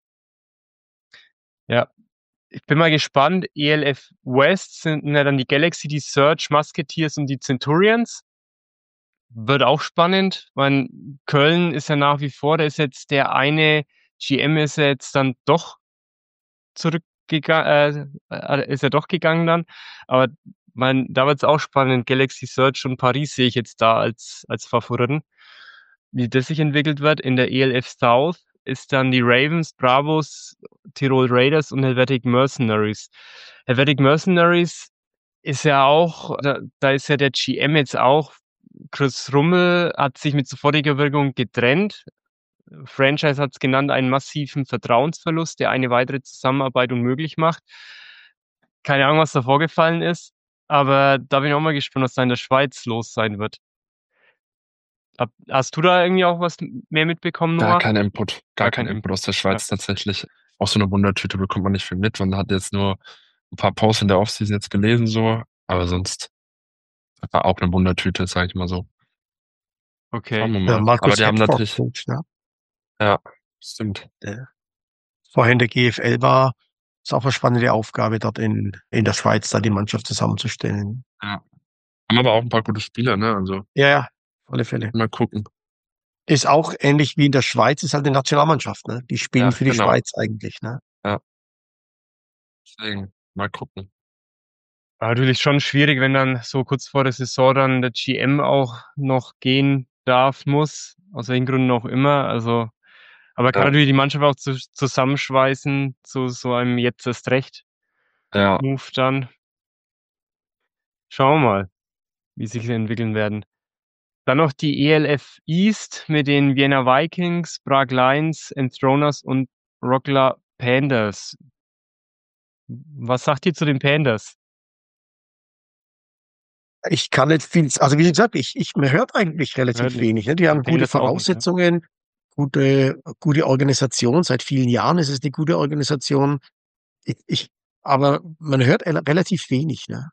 Ja, ich bin mal gespannt. ELF West sind ja dann die Galaxy, die Surge, Musketeers und die Centurions. Wird auch spannend. Weil Köln ist ja nach wie vor, da ist jetzt der eine GM ist ja jetzt dann doch zurückgegangen, ist er doch gegangen dann. Aber da wird es auch spannend. Galaxy Search und Paris sehe ich jetzt da als Favoriten. Wie das sich entwickelt wird. In der ELF South ist dann die Ravens, Bravos, Tirol Raiders und Helvetic Mercenaries. Helvetic Mercenaries ist ja auch, da ist ja der GM jetzt auch, Chris Rummel hat sich mit sofortiger Wirkung getrennt. Franchise hat es genannt, einen massiven Vertrauensverlust, der eine weitere Zusammenarbeit unmöglich macht. Keine Ahnung, was da vorgefallen ist, aber da bin ich auch mal gespannt, was da in der Schweiz los sein wird. Hast du da irgendwie auch was mehr mitbekommen, Gar Noah? kein Input. Gar kein kein Input aus der Schweiz tatsächlich. Auch so eine Wundertüte bekommt man nicht viel mit. Man hat jetzt nur ein paar Posts in der Offseason jetzt gelesen, so. Aber sonst war auch eine Wundertüte, sag ich mal so. Okay. Schauen wir Der mal. Aber Markus die haben Hedford, natürlich, Coach, ne? ja, stimmt. Der vorher in der GFL war, ist auch eine spannende Aufgabe, dort in der Schweiz da die Mannschaft zusammenzustellen. Ja. Haben aber auch ein paar gute Spieler, ne? Also, Ja, ja, auf alle Fälle. mal gucken. Ist auch ähnlich wie in der Schweiz, ist halt eine Nationalmannschaft, ne? Die spielen Ja, für die genau. Schweiz eigentlich, ne? Ja. Deswegen, mal gucken. War natürlich schon schwierig, wenn dann so kurz vor der Saison dann der GM auch noch gehen muss, aus welchen Gründen auch immer. Also, aber kann Ja. natürlich die Mannschaft auch zusammenschweißen zu so einem jetzt erst recht Ja. Move dann. Schauen wir mal, wie sich entwickeln werden. Dann noch die ELF East mit den Vienna Vikings, Prague Lions, Enthroners und Rockler Panthers. Was sagt ihr zu den Panthers? Ich kann nicht viel, also wie gesagt, man hört eigentlich relativ Ja, wenig, ne? Die haben gute Panthers auch nicht, ne? Voraussetzungen, gute Organisation. Seit vielen Jahren ist es eine gute Organisation. Aber man hört relativ wenig, ne?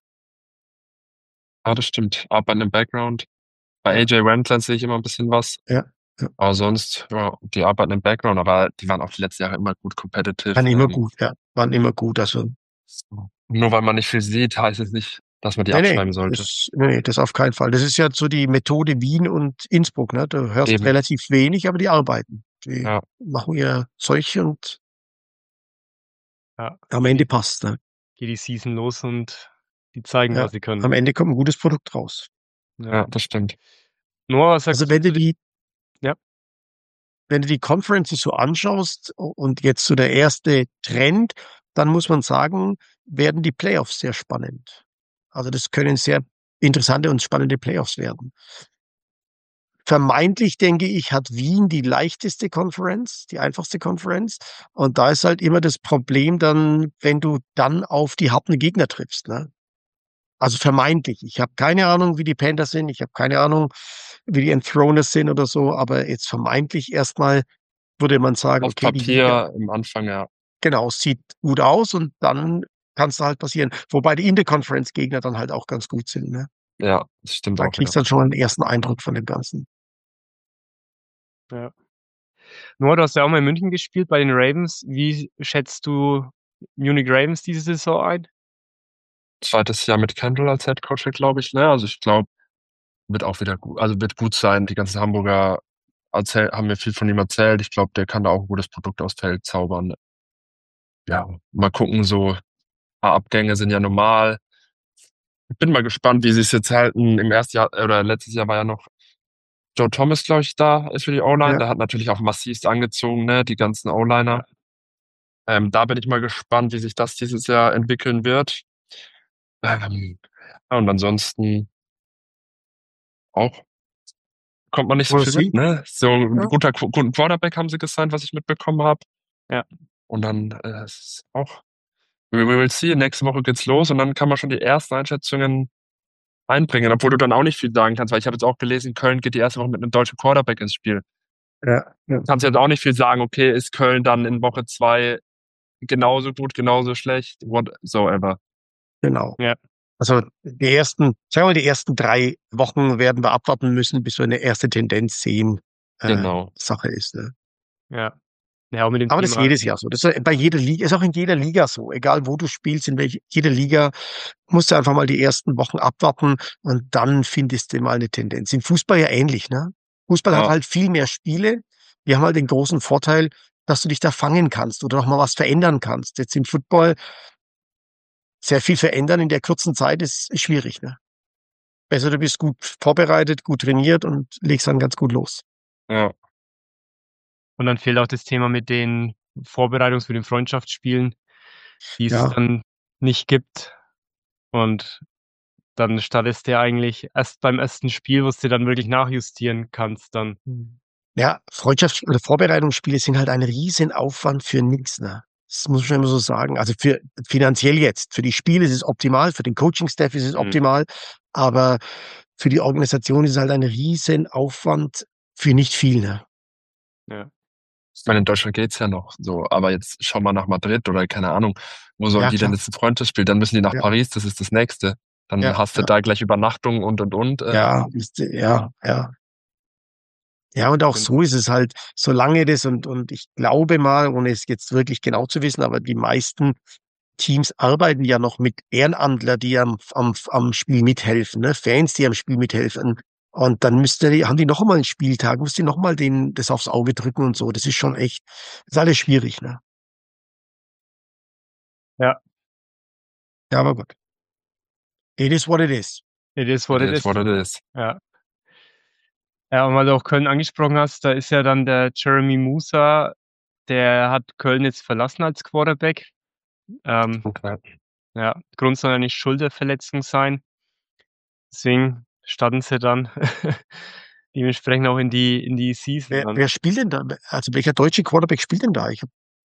Ja, das stimmt. Arbeiten im Background. Bei Ja. AJ Wentland sehe ich immer ein bisschen was. Ja. Aber sonst, ja, die arbeiten im Background, aber die waren auch die letzten Jahre immer gut competitive. Waren immer gut, ja. Waren immer gut. Also, Nur weil man nicht viel sieht, heißt es nicht, dass man die nee, abschreiben sollte. das auf keinen Fall. Das ist ja so die Methode Wien und Innsbruck, ne? Du hörst Eben. relativ wenig, aber die arbeiten. Die Ja. machen ihr Zeug und Ja. am Ende passt, ne? Geht die Season los und die zeigen, Ja. was sie können. Am Ende kommt ein gutes Produkt raus. Ja, das stimmt. Noah, was sagst Also wenn du die, Ja. wenn du die Conferences so anschaust und jetzt so der erste Trend, dann muss man sagen, werden die Playoffs sehr spannend. Also das können sehr interessante und spannende Playoffs werden. Vermeintlich, denke ich, hat Wien die leichteste Konferenz, die einfachste Konferenz. Und da ist halt immer das Problem dann, wenn du dann auf die harten Gegner triffst, ne? Also vermeintlich. Ich habe keine Ahnung, wie die Panthers sind. Ich habe keine Ahnung, wie die Enthroners sind oder so. Aber jetzt vermeintlich erstmal würde man sagen, Auf okay, die Liga, Papier im Anfang, ja. genau, sieht gut aus und dann kann es halt passieren. Wobei die Interconference-Gegner dann halt auch ganz gut sind, ne? Ja, das stimmt Da auch kriegst wieder. du dann schon mal einen ersten Eindruck von dem Ganzen. Ja. Noah, du hast ja auch mal in München gespielt bei den Ravens. Wie schätzt du Munich Ravens diese Saison ein? Zweites Jahr mit Kendall als Headcoach, glaube ich, ne? Also ich glaube, wird auch wieder gut, also wird gut sein. Die ganzen Hamburger haben mir viel von ihm erzählt. Ich glaube, der kann da auch ein gutes Produkt aufs Feld zaubern. Ja, mal gucken, so ein paar Abgänge sind ja normal. Ich bin mal gespannt, wie sie es jetzt halten. Im ersten Jahr oder letztes Jahr war ja noch Joe Thomas, glaube ich, da ist für die O-Line. Ja. Der hat natürlich auch massivst angezogen, ne, die ganzen O-Liner. Da bin ich mal gespannt, wie sich das dieses Jahr entwickeln wird. Und ansonsten auch kommt man nicht so We'll viel mit, see. ne? So ein Ja. guten Quarterback haben sie gesigned, was ich mitbekommen habe. Ja. Und dann es ist auch, we will see, nächste Woche geht's los und dann kann man schon die ersten Einschätzungen einbringen, obwohl du dann auch nicht viel sagen kannst, weil ich habe jetzt auch gelesen, Köln geht die erste Woche mit einem deutschen Quarterback ins Spiel. Ja, ja, Du kannst jetzt auch nicht viel sagen, okay, ist Köln dann in Woche 2 genauso gut, genauso schlecht, whatsoever. genau. Ja. Also sagen wir mal, die ersten 3 Wochen werden wir abwarten müssen, bis wir eine erste Tendenz sehen. Genau. Sache ist. Ne? Ja. Ja, auch mit dem Aber das ist Thema. jedes Jahr so. Das ist bei jeder Liga, ist auch in jeder Liga so. Egal wo du spielst, jeder Liga musst du einfach mal die ersten Wochen abwarten und dann findest du mal eine Tendenz. Im Fußball ja ähnlich, ne? Fußball hat Ja, halt viel mehr Spiele. Die haben halt den großen Vorteil, dass du dich da fangen kannst oder noch mal was verändern kannst. Jetzt im Football sehr viel verändern in der kurzen Zeit ist schwierig, ne? Besser, du bist gut vorbereitet, gut trainiert und legst dann ganz gut los. ja. Und dann fehlt auch das Thema mit den für den Freundschaftsspielen, die es Ja, dann nicht gibt. Und dann startest du ja eigentlich erst beim ersten Spiel, wo du dann wirklich nachjustieren kannst dann. ja, Freundschafts- oder Vorbereitungsspiele sind halt ein Riesenaufwand für nix, ne? Das muss man immer so sagen. Also für finanziell jetzt. Für die Spiele ist es optimal, für den Coaching-Staff ist es Mhm. optimal, aber für die Organisation ist es halt ein Riesenaufwand für nicht viel, ne? Ja. Ich meine, in Deutschland geht's ja noch so, aber jetzt schau mal nach Madrid oder keine Ahnung, wo sollen Ja, die denn klar. jetzt ein Freundschaftsspiel? Dann müssen die nach Ja, Paris, das ist das nächste. Dann ja, hast du ja. da gleich Übernachtung und. Ja, ja, ja. Ja, und auch Gen so ist es halt, solange das und ich glaube mal, ohne es jetzt wirklich genau zu wissen, aber die meisten Teams arbeiten ja noch mit Ehrenamtler, die am Spiel mithelfen, ne? Fans, die am Spiel mithelfen. Und dann haben die noch einmal einen Spieltag, müsst ihr noch mal das aufs Auge drücken und so. Das ist schon echt, ist alles schwierig, ne? Ja, Ja, aber gut. It is what it is. it is It what it is is. what it is. Ja. Ja, und weil du auch Köln angesprochen hast, da ist ja dann der Jeremy Musa, der hat Köln jetzt verlassen als Quarterback. Okay. Ja, Grund soll ja nicht Schulterverletzung sein. Deswegen starten sie dann dementsprechend auch in die Season dann. Wer spielt denn da? Also welcher deutsche Quarterback spielt denn da? Ich habe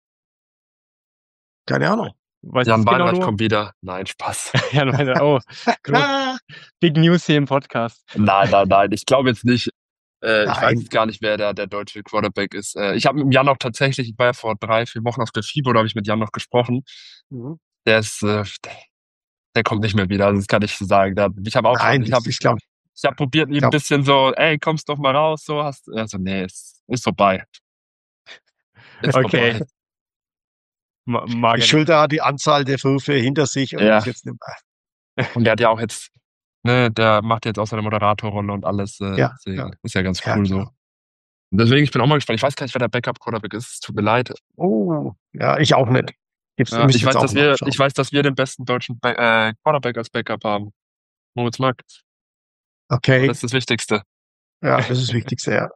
keine Ahnung. Weißt Jan du's genau Weinreich nur? kommt wieder. Nein, Spaß. Ja, oh, groß, Big News hier im Podcast. Nein. Ich glaube jetzt nicht. Ich weiß Nein. jetzt gar nicht, wer der deutsche Quarterback ist. Ich habe mit Jan noch tatsächlich, ich war ja vor 3, 4 Wochen auf der FIBO, da habe ich mit Jan noch gesprochen. Mhm. Der ist, der kommt nicht mehr wieder, also das kann ich so sagen. Ich habe auch schon, Nein, ich glaube, ich habe probiert, ihn ein glaub, bisschen so, ey, kommst doch mal raus, so hast, also nee, ist vorbei. Ist Okay, vorbei. mag die er nicht. Schulter hat die Anzahl der Würfe hinter sich und Ja, ist jetzt nicht und der hat ja auch jetzt, ne, der macht jetzt auch seine Moderatorrolle und alles, ja, ja, deswegen ist ja ganz ja, cool so. klar. Und deswegen, ich bin auch mal gespannt. Ich weiß gar nicht, wer der Backup-Quarterback ist. Es tut mir leid. Oh, ja, ich auch nicht. Ja, Müsste jetzt auch mal ich schauen. weiß, dass wir den besten deutschen Quarterback als Backup haben. Moritz Mack. Und Okay, das ist das Wichtigste. ja, das ist das Wichtigste, ja.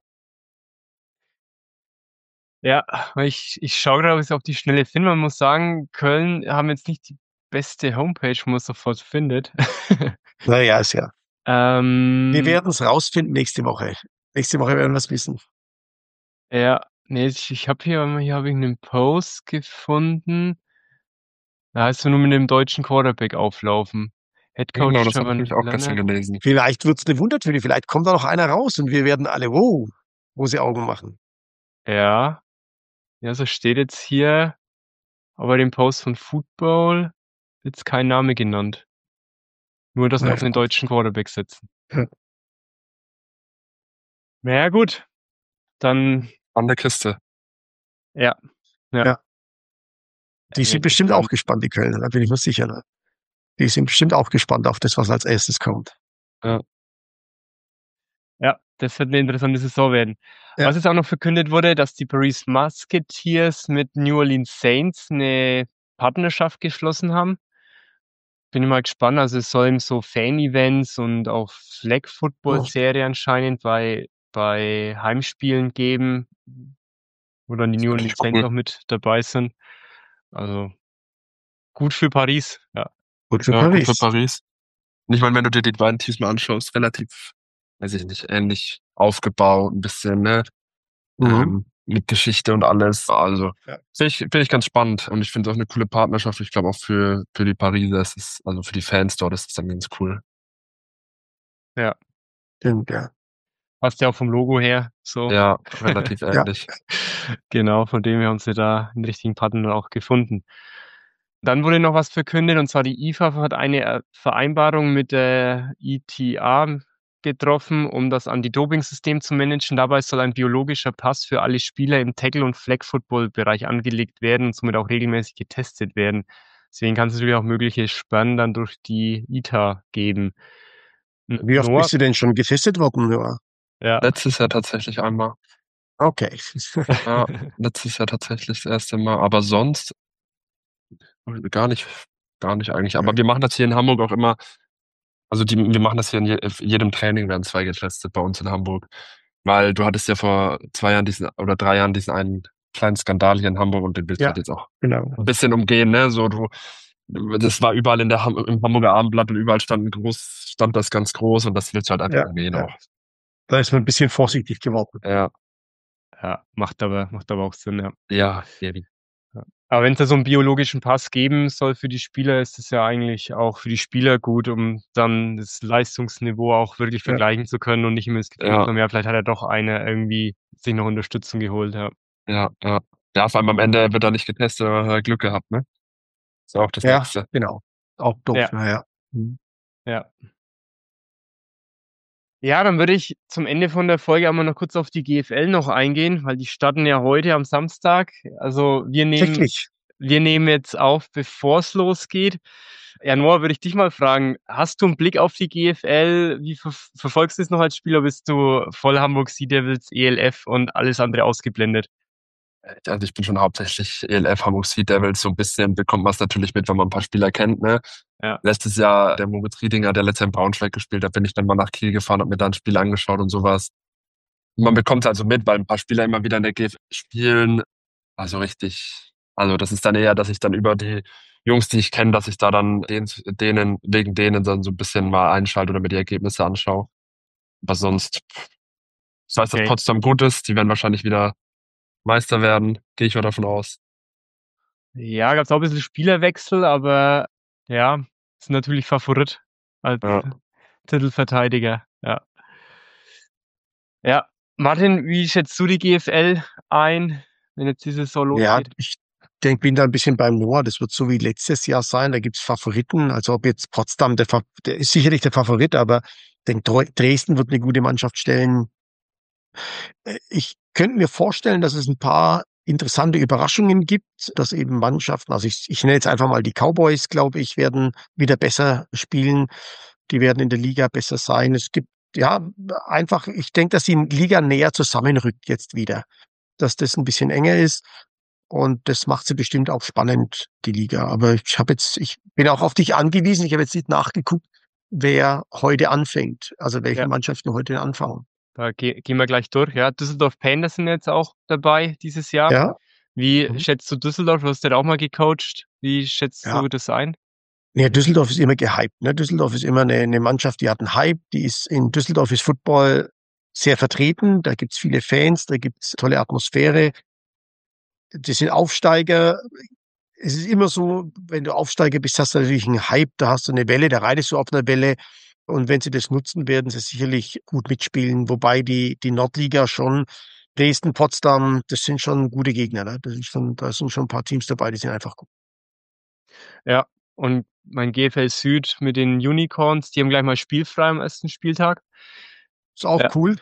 Ja, ich schaue gerade, ob ich es auf die Schnelle finde. Man muss sagen, Köln haben jetzt nicht die beste Homepage, wo man es sofort findet. Naja, ist ja. Wir Ähm, werden es rausfinden nächste Woche. Nächste Woche werden wir es wissen. ja, nee, ich habe hier habe ich einen Post gefunden. Da heißt es nur mit dem deutschen Quarterback auflaufen. Headcoach Genau, das habe ich Stefan nämlich auch gestern Lanne. gelesen. Vielleicht wird es eine Wundertüte. Vielleicht kommt da noch einer raus und wir werden alle, wow, große Augen machen. Ja, ja, so steht jetzt hier, aber dem Post von Football wird kein Name genannt. Nur, dass wir auf Naja, einen gut. deutschen Quarterback setzen. Ja, Na ja, gut, dann An der Kiste. ja, ja, ja. Die sind bestimmt auch interessant. gespannt, die Kölner, da bin ich mir sicher. Ne? Die sind bestimmt auch gespannt auf das, was als erstes kommt. Ja. Ja, das wird 'ne interessante Saison werden. Ja, Was jetzt auch noch verkündet wurde, dass die Paris Musketeers mit New Orleans Saints 'ne Partnerschaft geschlossen haben. Bin ich mal gespannt. Also, es sollen so Fan-Events und auch oh, Flag-Football-Serie anscheinend bei Heimspielen geben, wo dann die New Finde ich Orleans Saints cool. auch mit dabei sind. Also, gut für Paris, ja. Gut für Ja, gut für Paris. Paris. Und ich meine, wenn du dir die beiden Teams mal anschaust, relativ, weiß ich nicht, ähnlich aufgebaut, ein bisschen, ne? Mhm. Mit Geschichte und alles. Also, Ja. finde ich ganz spannend. Und ich finde es auch eine coole Partnerschaft. Ich glaube auch für die Pariser ist es, also für die Fans dort ist es dann ganz cool. Ja, Stimmt, ja. passt ja auch vom Logo her so. Ja, relativ Ja. ähnlich. Genau, von dem her haben sie da einen richtigen Partner auch gefunden. Dann wurde noch was verkündet, und zwar die IFA hat eine Vereinbarung mit der ITA getroffen, um das Anti-Doping-System zu managen. Dabei soll ein biologischer Pass für alle Spieler im Tackle- und Flag-Football-Bereich angelegt werden und somit auch regelmäßig getestet werden. Deswegen kann es natürlich auch mögliche Sperren dann durch die ITA geben. Wie oft Noah? bist du denn schon getestet worden, Noah? Ja. Letztes Jahr tatsächlich einmal. Okay. Ja, letztes Jahr tatsächlich das erste Mal. Aber sonst gar nicht, gar nicht eigentlich. Aber wir machen das hier in Hamburg auch immer. Also wir machen das hier in jedem Training werden 2 getestet bei uns in Hamburg. Weil du hattest ja vor 2 Jahren oder 3 Jahren diesen einen kleinen Skandal hier in Hamburg und den willst du Ja, halt jetzt auch genau. ein bisschen umgehen, ne? So, das war überall im Hamburger Abendblatt und überall stand das ganz groß und das willst du halt einfach Ja, umgehen ja. auch. Da ist man ein bisschen vorsichtig geworden. Ja, Ja, macht aber auch Sinn, ja. ja, eben. Ja. Aber wenn es da so einen biologischen Pass geben soll für die Spieler, ist es ja eigentlich auch für die Spieler gut, um dann das Leistungsniveau auch wirklich Ja. vergleichen zu können und nicht immer das Gefühl Ja. zu haben, ja, vielleicht hat ja doch einer irgendwie sich noch Unterstützung geholt, ja. Ja, ja. Ja, vor allem am Ende wird er nicht getestet, aber er hat Glück gehabt, ne? Ist auch das Ja, Nächste. genau. Auch doof, Ja. ja. Mhm. Ja. Ja, dann würde ich zum Ende von der Folge einmal noch kurz auf die GFL noch eingehen, weil die starten ja heute am Samstag. Also Täglich. wir nehmen jetzt auf, bevor es losgeht. Ja, Noah, würde ich dich mal fragen, hast du einen Blick auf die GFL? Wie verfolgst du es noch als Spieler? Bist du voll Hamburg Sea Devils, ELF und alles andere ausgeblendet? Also ich bin schon hauptsächlich ELF, Hamburg Sea Devils, so ein bisschen bekommt man es natürlich mit, wenn man ein paar Spieler kennt, ne? Ja. Letztes Jahr der Moritz Riedinger, der letztes Jahr in Braunschweig gespielt hat, bin ich dann mal nach Kiel gefahren, hab mir da ein Spiel angeschaut und sowas. Und man bekommt es also mit, weil ein paar Spieler immer wieder in der GFL spielen. Also richtig, also das ist dann eher, dass ich dann über die Jungs, die ich kenne, dass ich da dann wegen denen dann so ein bisschen mal einschalte oder mir die Ergebnisse anschaue. Aber sonst, ich weiß, dass Okay. Potsdam gut ist, die werden wahrscheinlich wieder Meister werden, gehe ich mal davon aus. Ja, gab es auch ein bisschen Spielerwechsel, aber ja, ist natürlich Favorit als Ja. Titelverteidiger. Ja. Ja. Martin, wie schätzt du die GFL ein, wenn jetzt die Saison Ja, losgeht? ich denke, bin da ein bisschen beim Noah. Das wird so wie letztes Jahr sein. Da gibt's Favoriten. Also ob jetzt Potsdam, der ist sicherlich der Favorit, aber ich denke, Dresden wird eine gute Mannschaft stellen. Ich könnte mir vorstellen, dass es ein paar interessante Überraschungen gibt, dass eben Mannschaften, also ich nenne jetzt einfach mal die Cowboys, glaube ich, werden wieder besser spielen. Die werden in der Liga besser sein. Es gibt, ja, einfach, ich denke, dass die Liga näher zusammenrückt jetzt wieder, dass das ein bisschen enger ist. Und das macht sie bestimmt auch spannend, die Liga. Aber ich bin auch auf dich angewiesen. Ich habe jetzt nicht nachgeguckt, wer heute anfängt. Also welche Ja. Mannschaften heute anfangen. Da gehen wir gleich durch. Ja, Düsseldorf Panther sind jetzt auch dabei dieses Jahr. Ja, Wie Mhm. schätzt du Düsseldorf? Du hast ja auch mal gecoacht. Wie schätzt ja. du das ein? Ja, Düsseldorf ist immer gehypt. Ne? Düsseldorf ist immer eine Mannschaft, die hat einen Hype. In Düsseldorf ist Football sehr vertreten. Da gibt's viele Fans, da gibt's tolle Atmosphäre. Die sind Aufsteiger. Es ist immer so, wenn du Aufsteiger bist, hast du natürlich einen Hype, da hast du eine Welle, da reitest du auf einer Welle. Und wenn sie das nutzen, werden sie sicherlich gut mitspielen. Wobei die Nordliga schon, Dresden, Potsdam, das sind schon gute Gegner. Ne? Da sind schon ein paar Teams dabei, die sind einfach gut. Ja, und mein GFL Süd mit den Unicorns, die haben gleich mal spielfrei am ersten Spieltag. Ist auch Ja. cool.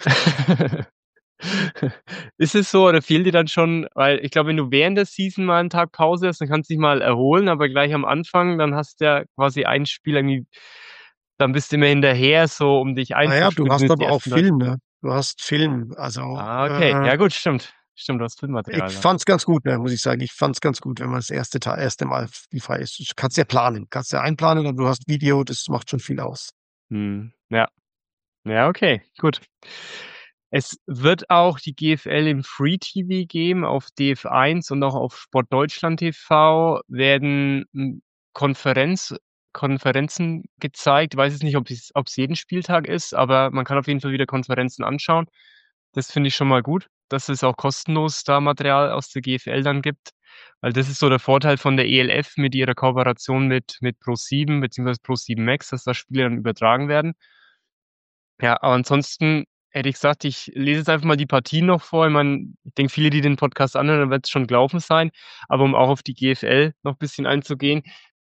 Ist es so oder fehlt dir dann schon, weil ich glaube, wenn du während der Season mal einen Tag Pause hast, dann kannst du dich mal erholen, aber gleich am Anfang, dann hast du ja quasi ein Spiel irgendwie, dann bist du immer hinterher, so um dich Naja, du einzuspielen, hast zumindest die aber auch ersten 30. Film, ne? Du hast Film. Also, Ah, okay. Ja gut, stimmt. Stimmt, du hast ich Filmmaterial dann. fand's ganz gut, ne, muss ich sagen. Ich fand's ganz gut, wenn man das erste Mal spielfrei ist. Du kannst ja planen, kannst ja einplanen, aber du hast Video, das macht schon viel aus. Ja. Ja, okay, gut. Es wird auch die GFL im Free TV geben, auf DF1 und auch auf Sport Deutschland TV werden Konferenz Konferenzen gezeigt. Ich weiß jetzt nicht, ob es jeden Spieltag ist, aber man kann auf jeden Fall wieder Konferenzen anschauen. Das finde ich schon mal gut, dass es auch kostenlos da Material aus der GFL dann gibt. Weil das ist so der Vorteil von der ELF mit ihrer Kooperation mit Pro7 bzw. Pro7 Max, dass da Spiele dann übertragen werden. Ja, aber ansonsten hätte ich gesagt, ich lese jetzt einfach mal die Partien noch vor. Ich meine, ich denke, viele, die den Podcast anhören, dann wird es schon gelaufen sein. Aber um auch auf die GFL noch ein bisschen einzugehen.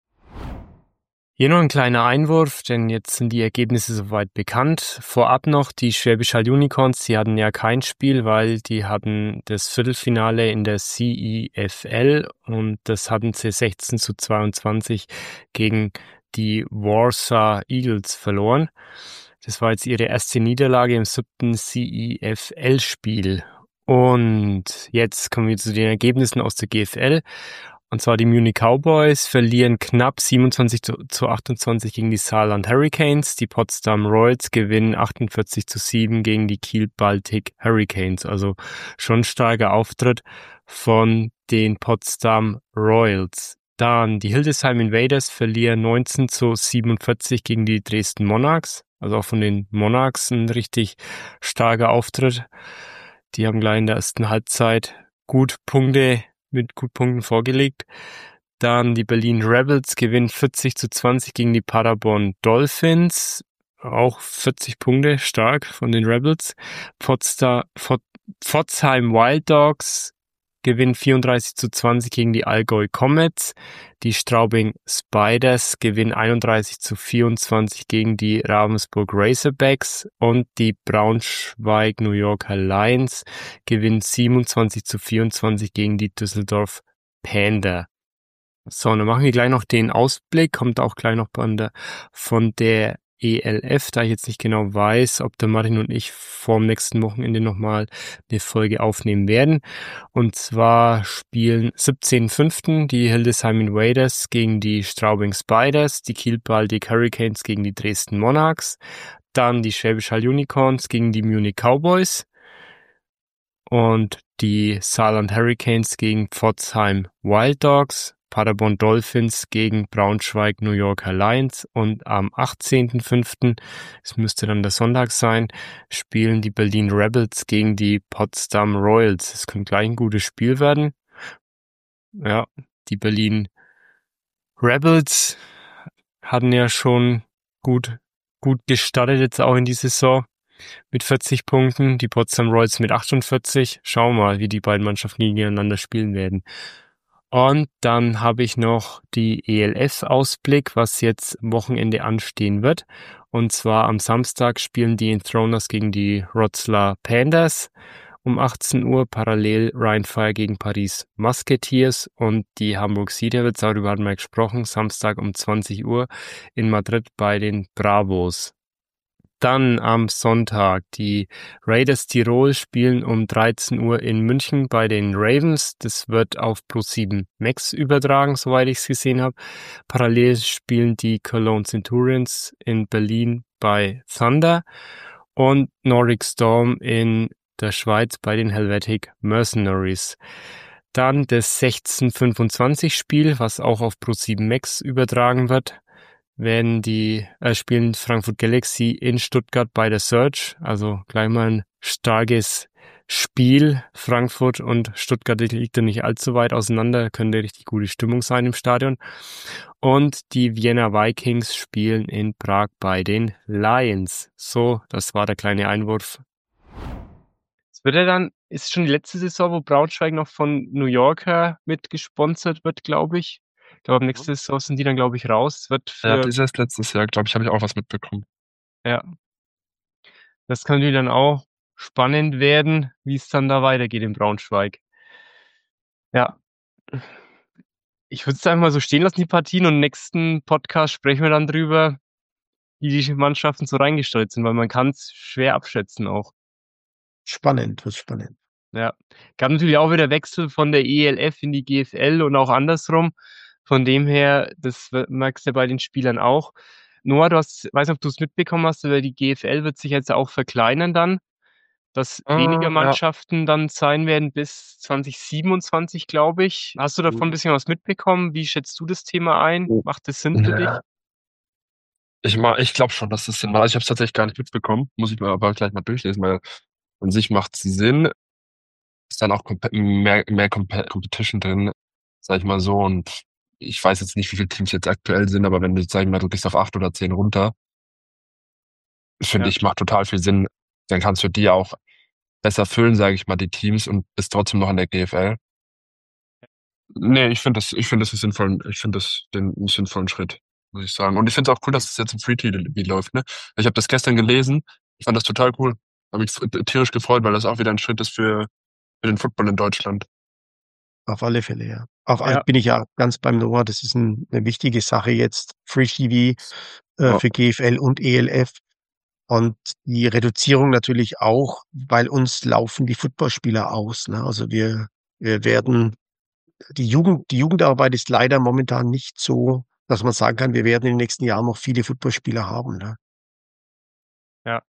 Hier noch ein kleiner Einwurf, denn jetzt sind die Ergebnisse soweit bekannt. Vorab noch die Schwäbisch Hall Unicorns, die hatten ja kein Spiel, weil die hatten das Viertelfinale in der CEFL und das hatten sie 16:22 gegen die Warsaw Eagles verloren. Das war jetzt ihre erste Niederlage im 7. CEFL-Spiel. Und jetzt kommen wir zu den Ergebnissen aus der GFL. Und zwar die Munich Cowboys verlieren knapp 27:28 gegen die Saarland Hurricanes. Die Potsdam Royals gewinnen 48:7 gegen die Kiel Baltic Hurricanes. Also schon starker Auftritt von den Potsdam Royals. Dann die Hildesheim Invaders verlieren 19:47 gegen die Dresden Monarchs. Also auch von den Monarchs ein richtig starker Auftritt. Die haben gleich in der ersten Halbzeit mit gut Punkten vorgelegt. Dann die Berlin Rebels gewinnen 40:20 gegen die Paderborn Dolphins. Auch 40 Punkte stark von den Rebels. Pforzheim Wild Dogs gewinnen 34:20 gegen die Allgäu Comets. Die Straubing Spiders gewinnen 31:24 gegen die Ravensburg Razorbacks und die Braunschweig New Yorker Lions gewinnen 27:24 gegen die Düsseldorf Panther. So, dann machen wir gleich noch den Ausblick, kommt auch gleich noch von der ELF, da ich jetzt nicht genau weiß, ob der Martin und ich vorm nächsten Wochenende nochmal eine Folge aufnehmen werden. Und zwar spielen 17.05. die Hildesheim Invaders gegen die Straubing Spiders, die Kiel Baltic Hurricanes gegen die Dresden Monarchs, dann die Schwäbisch Hall Unicorns gegen die Munich Cowboys und die Saarland Hurricanes gegen Pforzheim Wild Dogs, Paderborn Dolphins gegen Braunschweig New Yorker Lions und am 18.05., es müsste dann der Sonntag sein, spielen die Berlin Rebels gegen die Potsdam Royals. Es könnte gleich ein gutes Spiel werden. Ja, die Berlin Rebels hatten ja schon gut gestartet jetzt auch in die Saison mit 40 Punkten, die Potsdam Royals mit 48. Schauen wir mal, wie die beiden Mannschaften gegeneinander spielen werden. Und dann habe ich noch die ELF-Ausblick, was jetzt am Wochenende anstehen wird. Und zwar am Samstag spielen die Enthroners gegen die Wroclaw Panthers um 18 Uhr, parallel Rheinfire gegen Paris Musketeers und die Hamburg Sea Devils, darüber hatten wir gesprochen, Samstag um 20 Uhr in Madrid bei den Bravos. Dann am Sonntag die Raiders Tirol spielen um 13 Uhr in München bei den Ravens. Das wird auf Pro7 Max übertragen, soweit ich es gesehen habe. Parallel spielen die Cologne Centurions in Berlin bei Thunder und Nordic Storm in der Schweiz bei den Helvetic Mercenaries. Dann das 16:25 Spiel, was auch auf Pro7 Max übertragen wird. Spielen Frankfurt Galaxy in Stuttgart bei der Surge, also gleich mal ein starkes Spiel. Frankfurt und Stuttgart liegt ja nicht allzu weit auseinander, könnte richtig gute Stimmung sein im Stadion. Und die Vienna Vikings spielen in Prag bei den Lions. So, das war der kleine Einwurf. Es wird ja dann, ist schon die letzte Saison, wo Braunschweig noch von New Yorker mit gesponsert wird, glaube ich. Ich glaube, nächste Saison sind die dann, glaube ich, raus. Es wird Ja, das ist erst letztes Jahr, glaube ich, habe ich auch was mitbekommen. Ja. Das kann natürlich dann auch spannend werden, wie es dann da weitergeht in Braunschweig. Ja. Ich würde es einfach mal so stehen lassen, die Partien, und im nächsten Podcast sprechen wir dann drüber, wie die Mannschaften so reingestellt sind, weil man kann es schwer abschätzen auch. Spannend, wird spannend. Ja. Gab natürlich auch wieder Wechsel von der ELF in die GFL und auch andersrum. Von dem her, das merkst du ja bei den Spielern auch. Noah, weiß nicht, ob du es mitbekommen hast, aber die GFL wird sich jetzt auch verkleinern dann, dass weniger Mannschaften dann sein werden bis 2027, glaube ich. Hast du davon ein bisschen was mitbekommen? Wie schätzt du das Thema ein? Macht das Sinn für dich? Ich glaube schon, dass das Sinn macht. Also ich habe es tatsächlich gar nicht mitbekommen. Muss ich mir aber gleich mal durchlesen, weil an sich macht es Sinn. Ist dann auch mehr Competition drin, sag ich mal so. Und ich weiß jetzt nicht, wie viele Teams jetzt aktuell sind, aber wenn du, sag ich mal, du gehst auf 8 oder 10 runter, finde Ja, ich, macht total viel Sinn. Dann kannst du die auch besser füllen, sage ich mal, die Teams und bist trotzdem noch in der GFL. Nee, ich finde das ist sinnvoll, ich finde das einen sinnvollen Schritt, muss ich sagen. Und ich finde es auch cool, dass es jetzt im Free TV läuft, ne? Ich habe das gestern gelesen. Ich fand das total cool. Habe mich tierisch gefreut, weil das auch wieder ein Schritt ist für den Football in Deutschland. Auf alle Fälle, ja. ja, Bin ich ja ganz beim Noah. Das ist 'ne wichtige Sache jetzt. Free TV, Ja, für GFL und ELF. Und die Reduzierung natürlich auch, weil uns laufen die Footballspieler aus, ne? Also wir werden die Jugendarbeit ist leider momentan nicht so, dass man sagen kann, wir werden in den nächsten Jahren noch viele Footballspieler haben, ne? ja.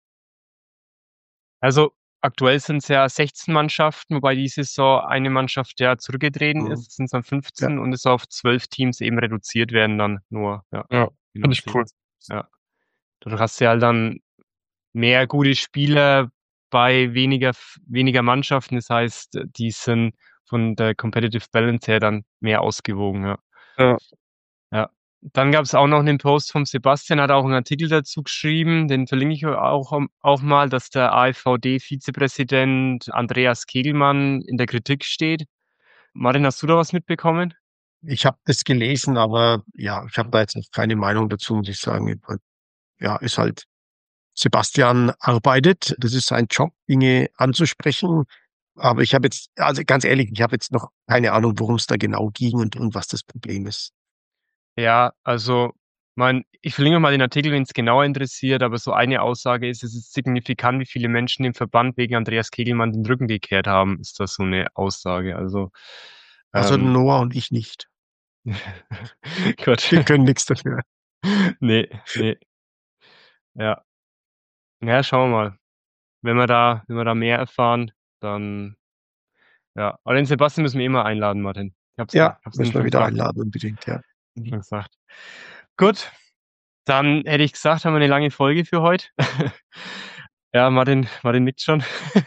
Also aktuell sind es ja 16 Mannschaften, wobei diese Saison eine Mannschaft ja zurückgetreten Mhm. ist, sind es dann Ja. 15 und es auf 12 Teams eben reduziert werden dann nur. Ja, ja, genau. finde ich cool. Ja. Dadurch hast du ja halt dann mehr gute Spieler bei weniger Mannschaften. Das heißt, die sind von der Competitive Balance her dann mehr ausgewogen, ja. Ja, Ja. Dann gab es auch noch einen Post vom Sebastian, hat auch einen Artikel dazu geschrieben, den verlinke ich auch mal, dass der AfVD-Vizepräsident Andreas Kegelmann in der Kritik steht. Martin, hast du da was mitbekommen? Ich habe das gelesen, aber ja, ich habe da jetzt noch keine Meinung dazu, muss ich sagen. Ja, ist halt Sebastian arbeitet. Das ist sein Job, Dinge anzusprechen. Aber ich habe jetzt, also ganz ehrlich, ich habe jetzt noch keine Ahnung, worum es da genau ging und was das Problem ist. Ja, also, ich verlinke mal den Artikel, wenn es genauer interessiert, aber so eine Aussage ist, es ist signifikant, wie viele Menschen im Verband wegen Andreas Kegelmann den Rücken gekehrt haben, ist das so eine Aussage. Also, Also ähm, Noah und ich nicht. gut. Wir können nichts dafür. Ne, ne, ja. Ja, schauen wir mal. Wenn wir da mehr erfahren, dann ja. Aber den Sebastian müssen wir immer einladen, Martin. Ja, Ich hab's müssen ihm wir schon wieder gesagt. einladen, unbedingt, ja. Schon gesagt. Gut, dann hätte ich gesagt, haben wir 'ne lange Folge für heute. Ja, Martin nickt schon.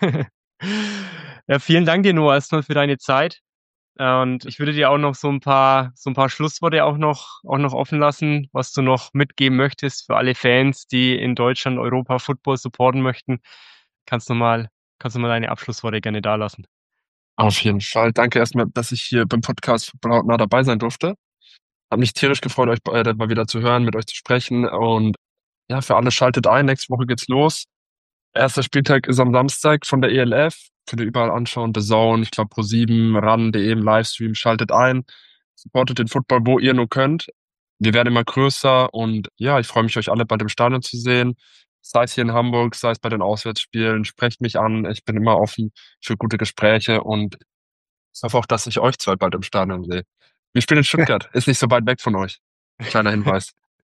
Ja, vielen Dank dir, Noah, erst mal für deine Zeit. Und ich würde dir auch noch so ein paar Schlussworte auch noch offen lassen, was du noch mitgeben möchtest für alle Fans, die in Deutschland Europa Football supporten möchten. Kannst du mal kannst du mal deine Abschlussworte gerne dalassen. auf jeden Fall. Danke erstmal, dass ich hier beim Podcast Football Hautnah dabei sein durfte. Hat mich tierisch gefreut, euch beide mal wieder zu hören, mit euch zu sprechen. Und ja, für alle schaltet ein. Nächste Woche geht's los. Erster Spieltag ist am Samstag von der ELF. Könnt ihr überall anschauen. The Zone, ich glaube Pro7, RAN.de im Livestream. Schaltet ein. Supportet den Football, wo ihr nur könnt. Wir werden immer größer und ja, ich freue mich, euch alle bald im Stadion zu sehen. Sei es hier in Hamburg, sei es bei den Auswärtsspielen. Sprecht mich an. Ich bin immer offen für gute Gespräche und ich hoffe auch, dass ich euch zwei bald im Stadion sehe. Wir spielen in Stuttgart. Ist nicht so weit weg von euch. Kleiner Hinweis.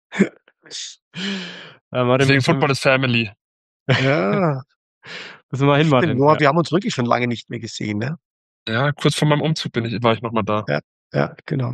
Martin, Deswegen Football ist Family. Ja, müssen wir mal hin, Martin. Noah, Ja. wir haben uns wirklich schon lange nicht mehr gesehen, ne? Ja, kurz vor meinem Umzug war ich nochmal da. Ja, ja, genau.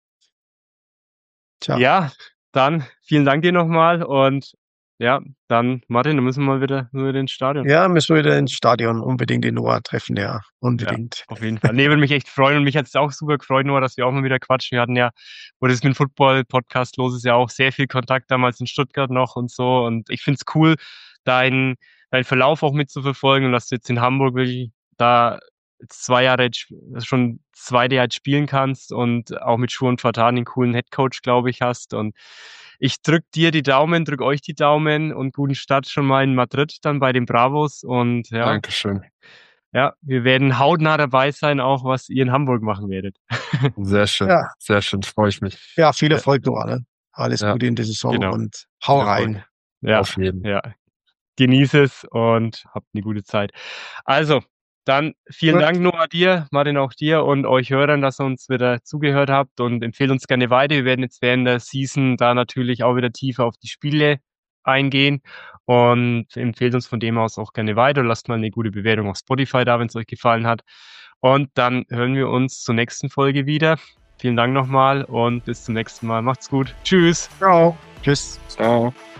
Tja. Ja, dann vielen Dank dir nochmal und ja, dann Martin, dann müssen wir wieder ins Stadion. Ja, müssen wir wieder ins Stadion unbedingt den Noah treffen, ja, Ja, unbedingt. auf jeden Fall. Ne, würde mich echt freuen und mich hat's auch super gefreut, Noah, dass wir auch mal wieder quatschen. Wir hatten ja, wo das mit dem Football-Podcast los ist, ja auch sehr viel Kontakt damals in Stuttgart noch und so. Und ich find's cool, deinen Verlauf auch mitzuverfolgen und dass du jetzt in Hamburg wirklich da jetzt 2 Jahre schon zweite Jahr jetzt spielen kannst und auch mit Schuhen Fatan einen coolen Headcoach, glaube ich, hast. Und ich drück dir die Daumen, drück euch die Daumen und guten Start schon mal in Madrid dann bei den Bravos. Und ja, Dankeschön. ja, wir werden hautnah dabei sein, auch was ihr in Hamburg machen werdet. Ja, Sehr schön, freue ich mich. ja, viel Erfolg, Noah, ne? Alles Ja, Gute in der Saison Genau. und hau Viel Erfolg. rein. Ja, auf jeden. ja. Genieß es und habt eine gute Zeit. Also, dann vielen Gut. Dank Noah dir, Martin auch dir und euch Hörern, dass ihr uns wieder zugehört habt und empfehlt uns gerne weiter. Wir werden jetzt während der Season da natürlich auch wieder tiefer auf die Spiele eingehen und empfehlt uns von dem aus auch gerne weiter. Lasst mal eine gute Bewertung auf Spotify da, wenn es euch gefallen hat. Und dann hören wir uns zur nächsten Folge wieder. Vielen Dank nochmal und bis zum nächsten Mal. Macht's gut. Tschüss. Ciao. Tschüss. Ciao.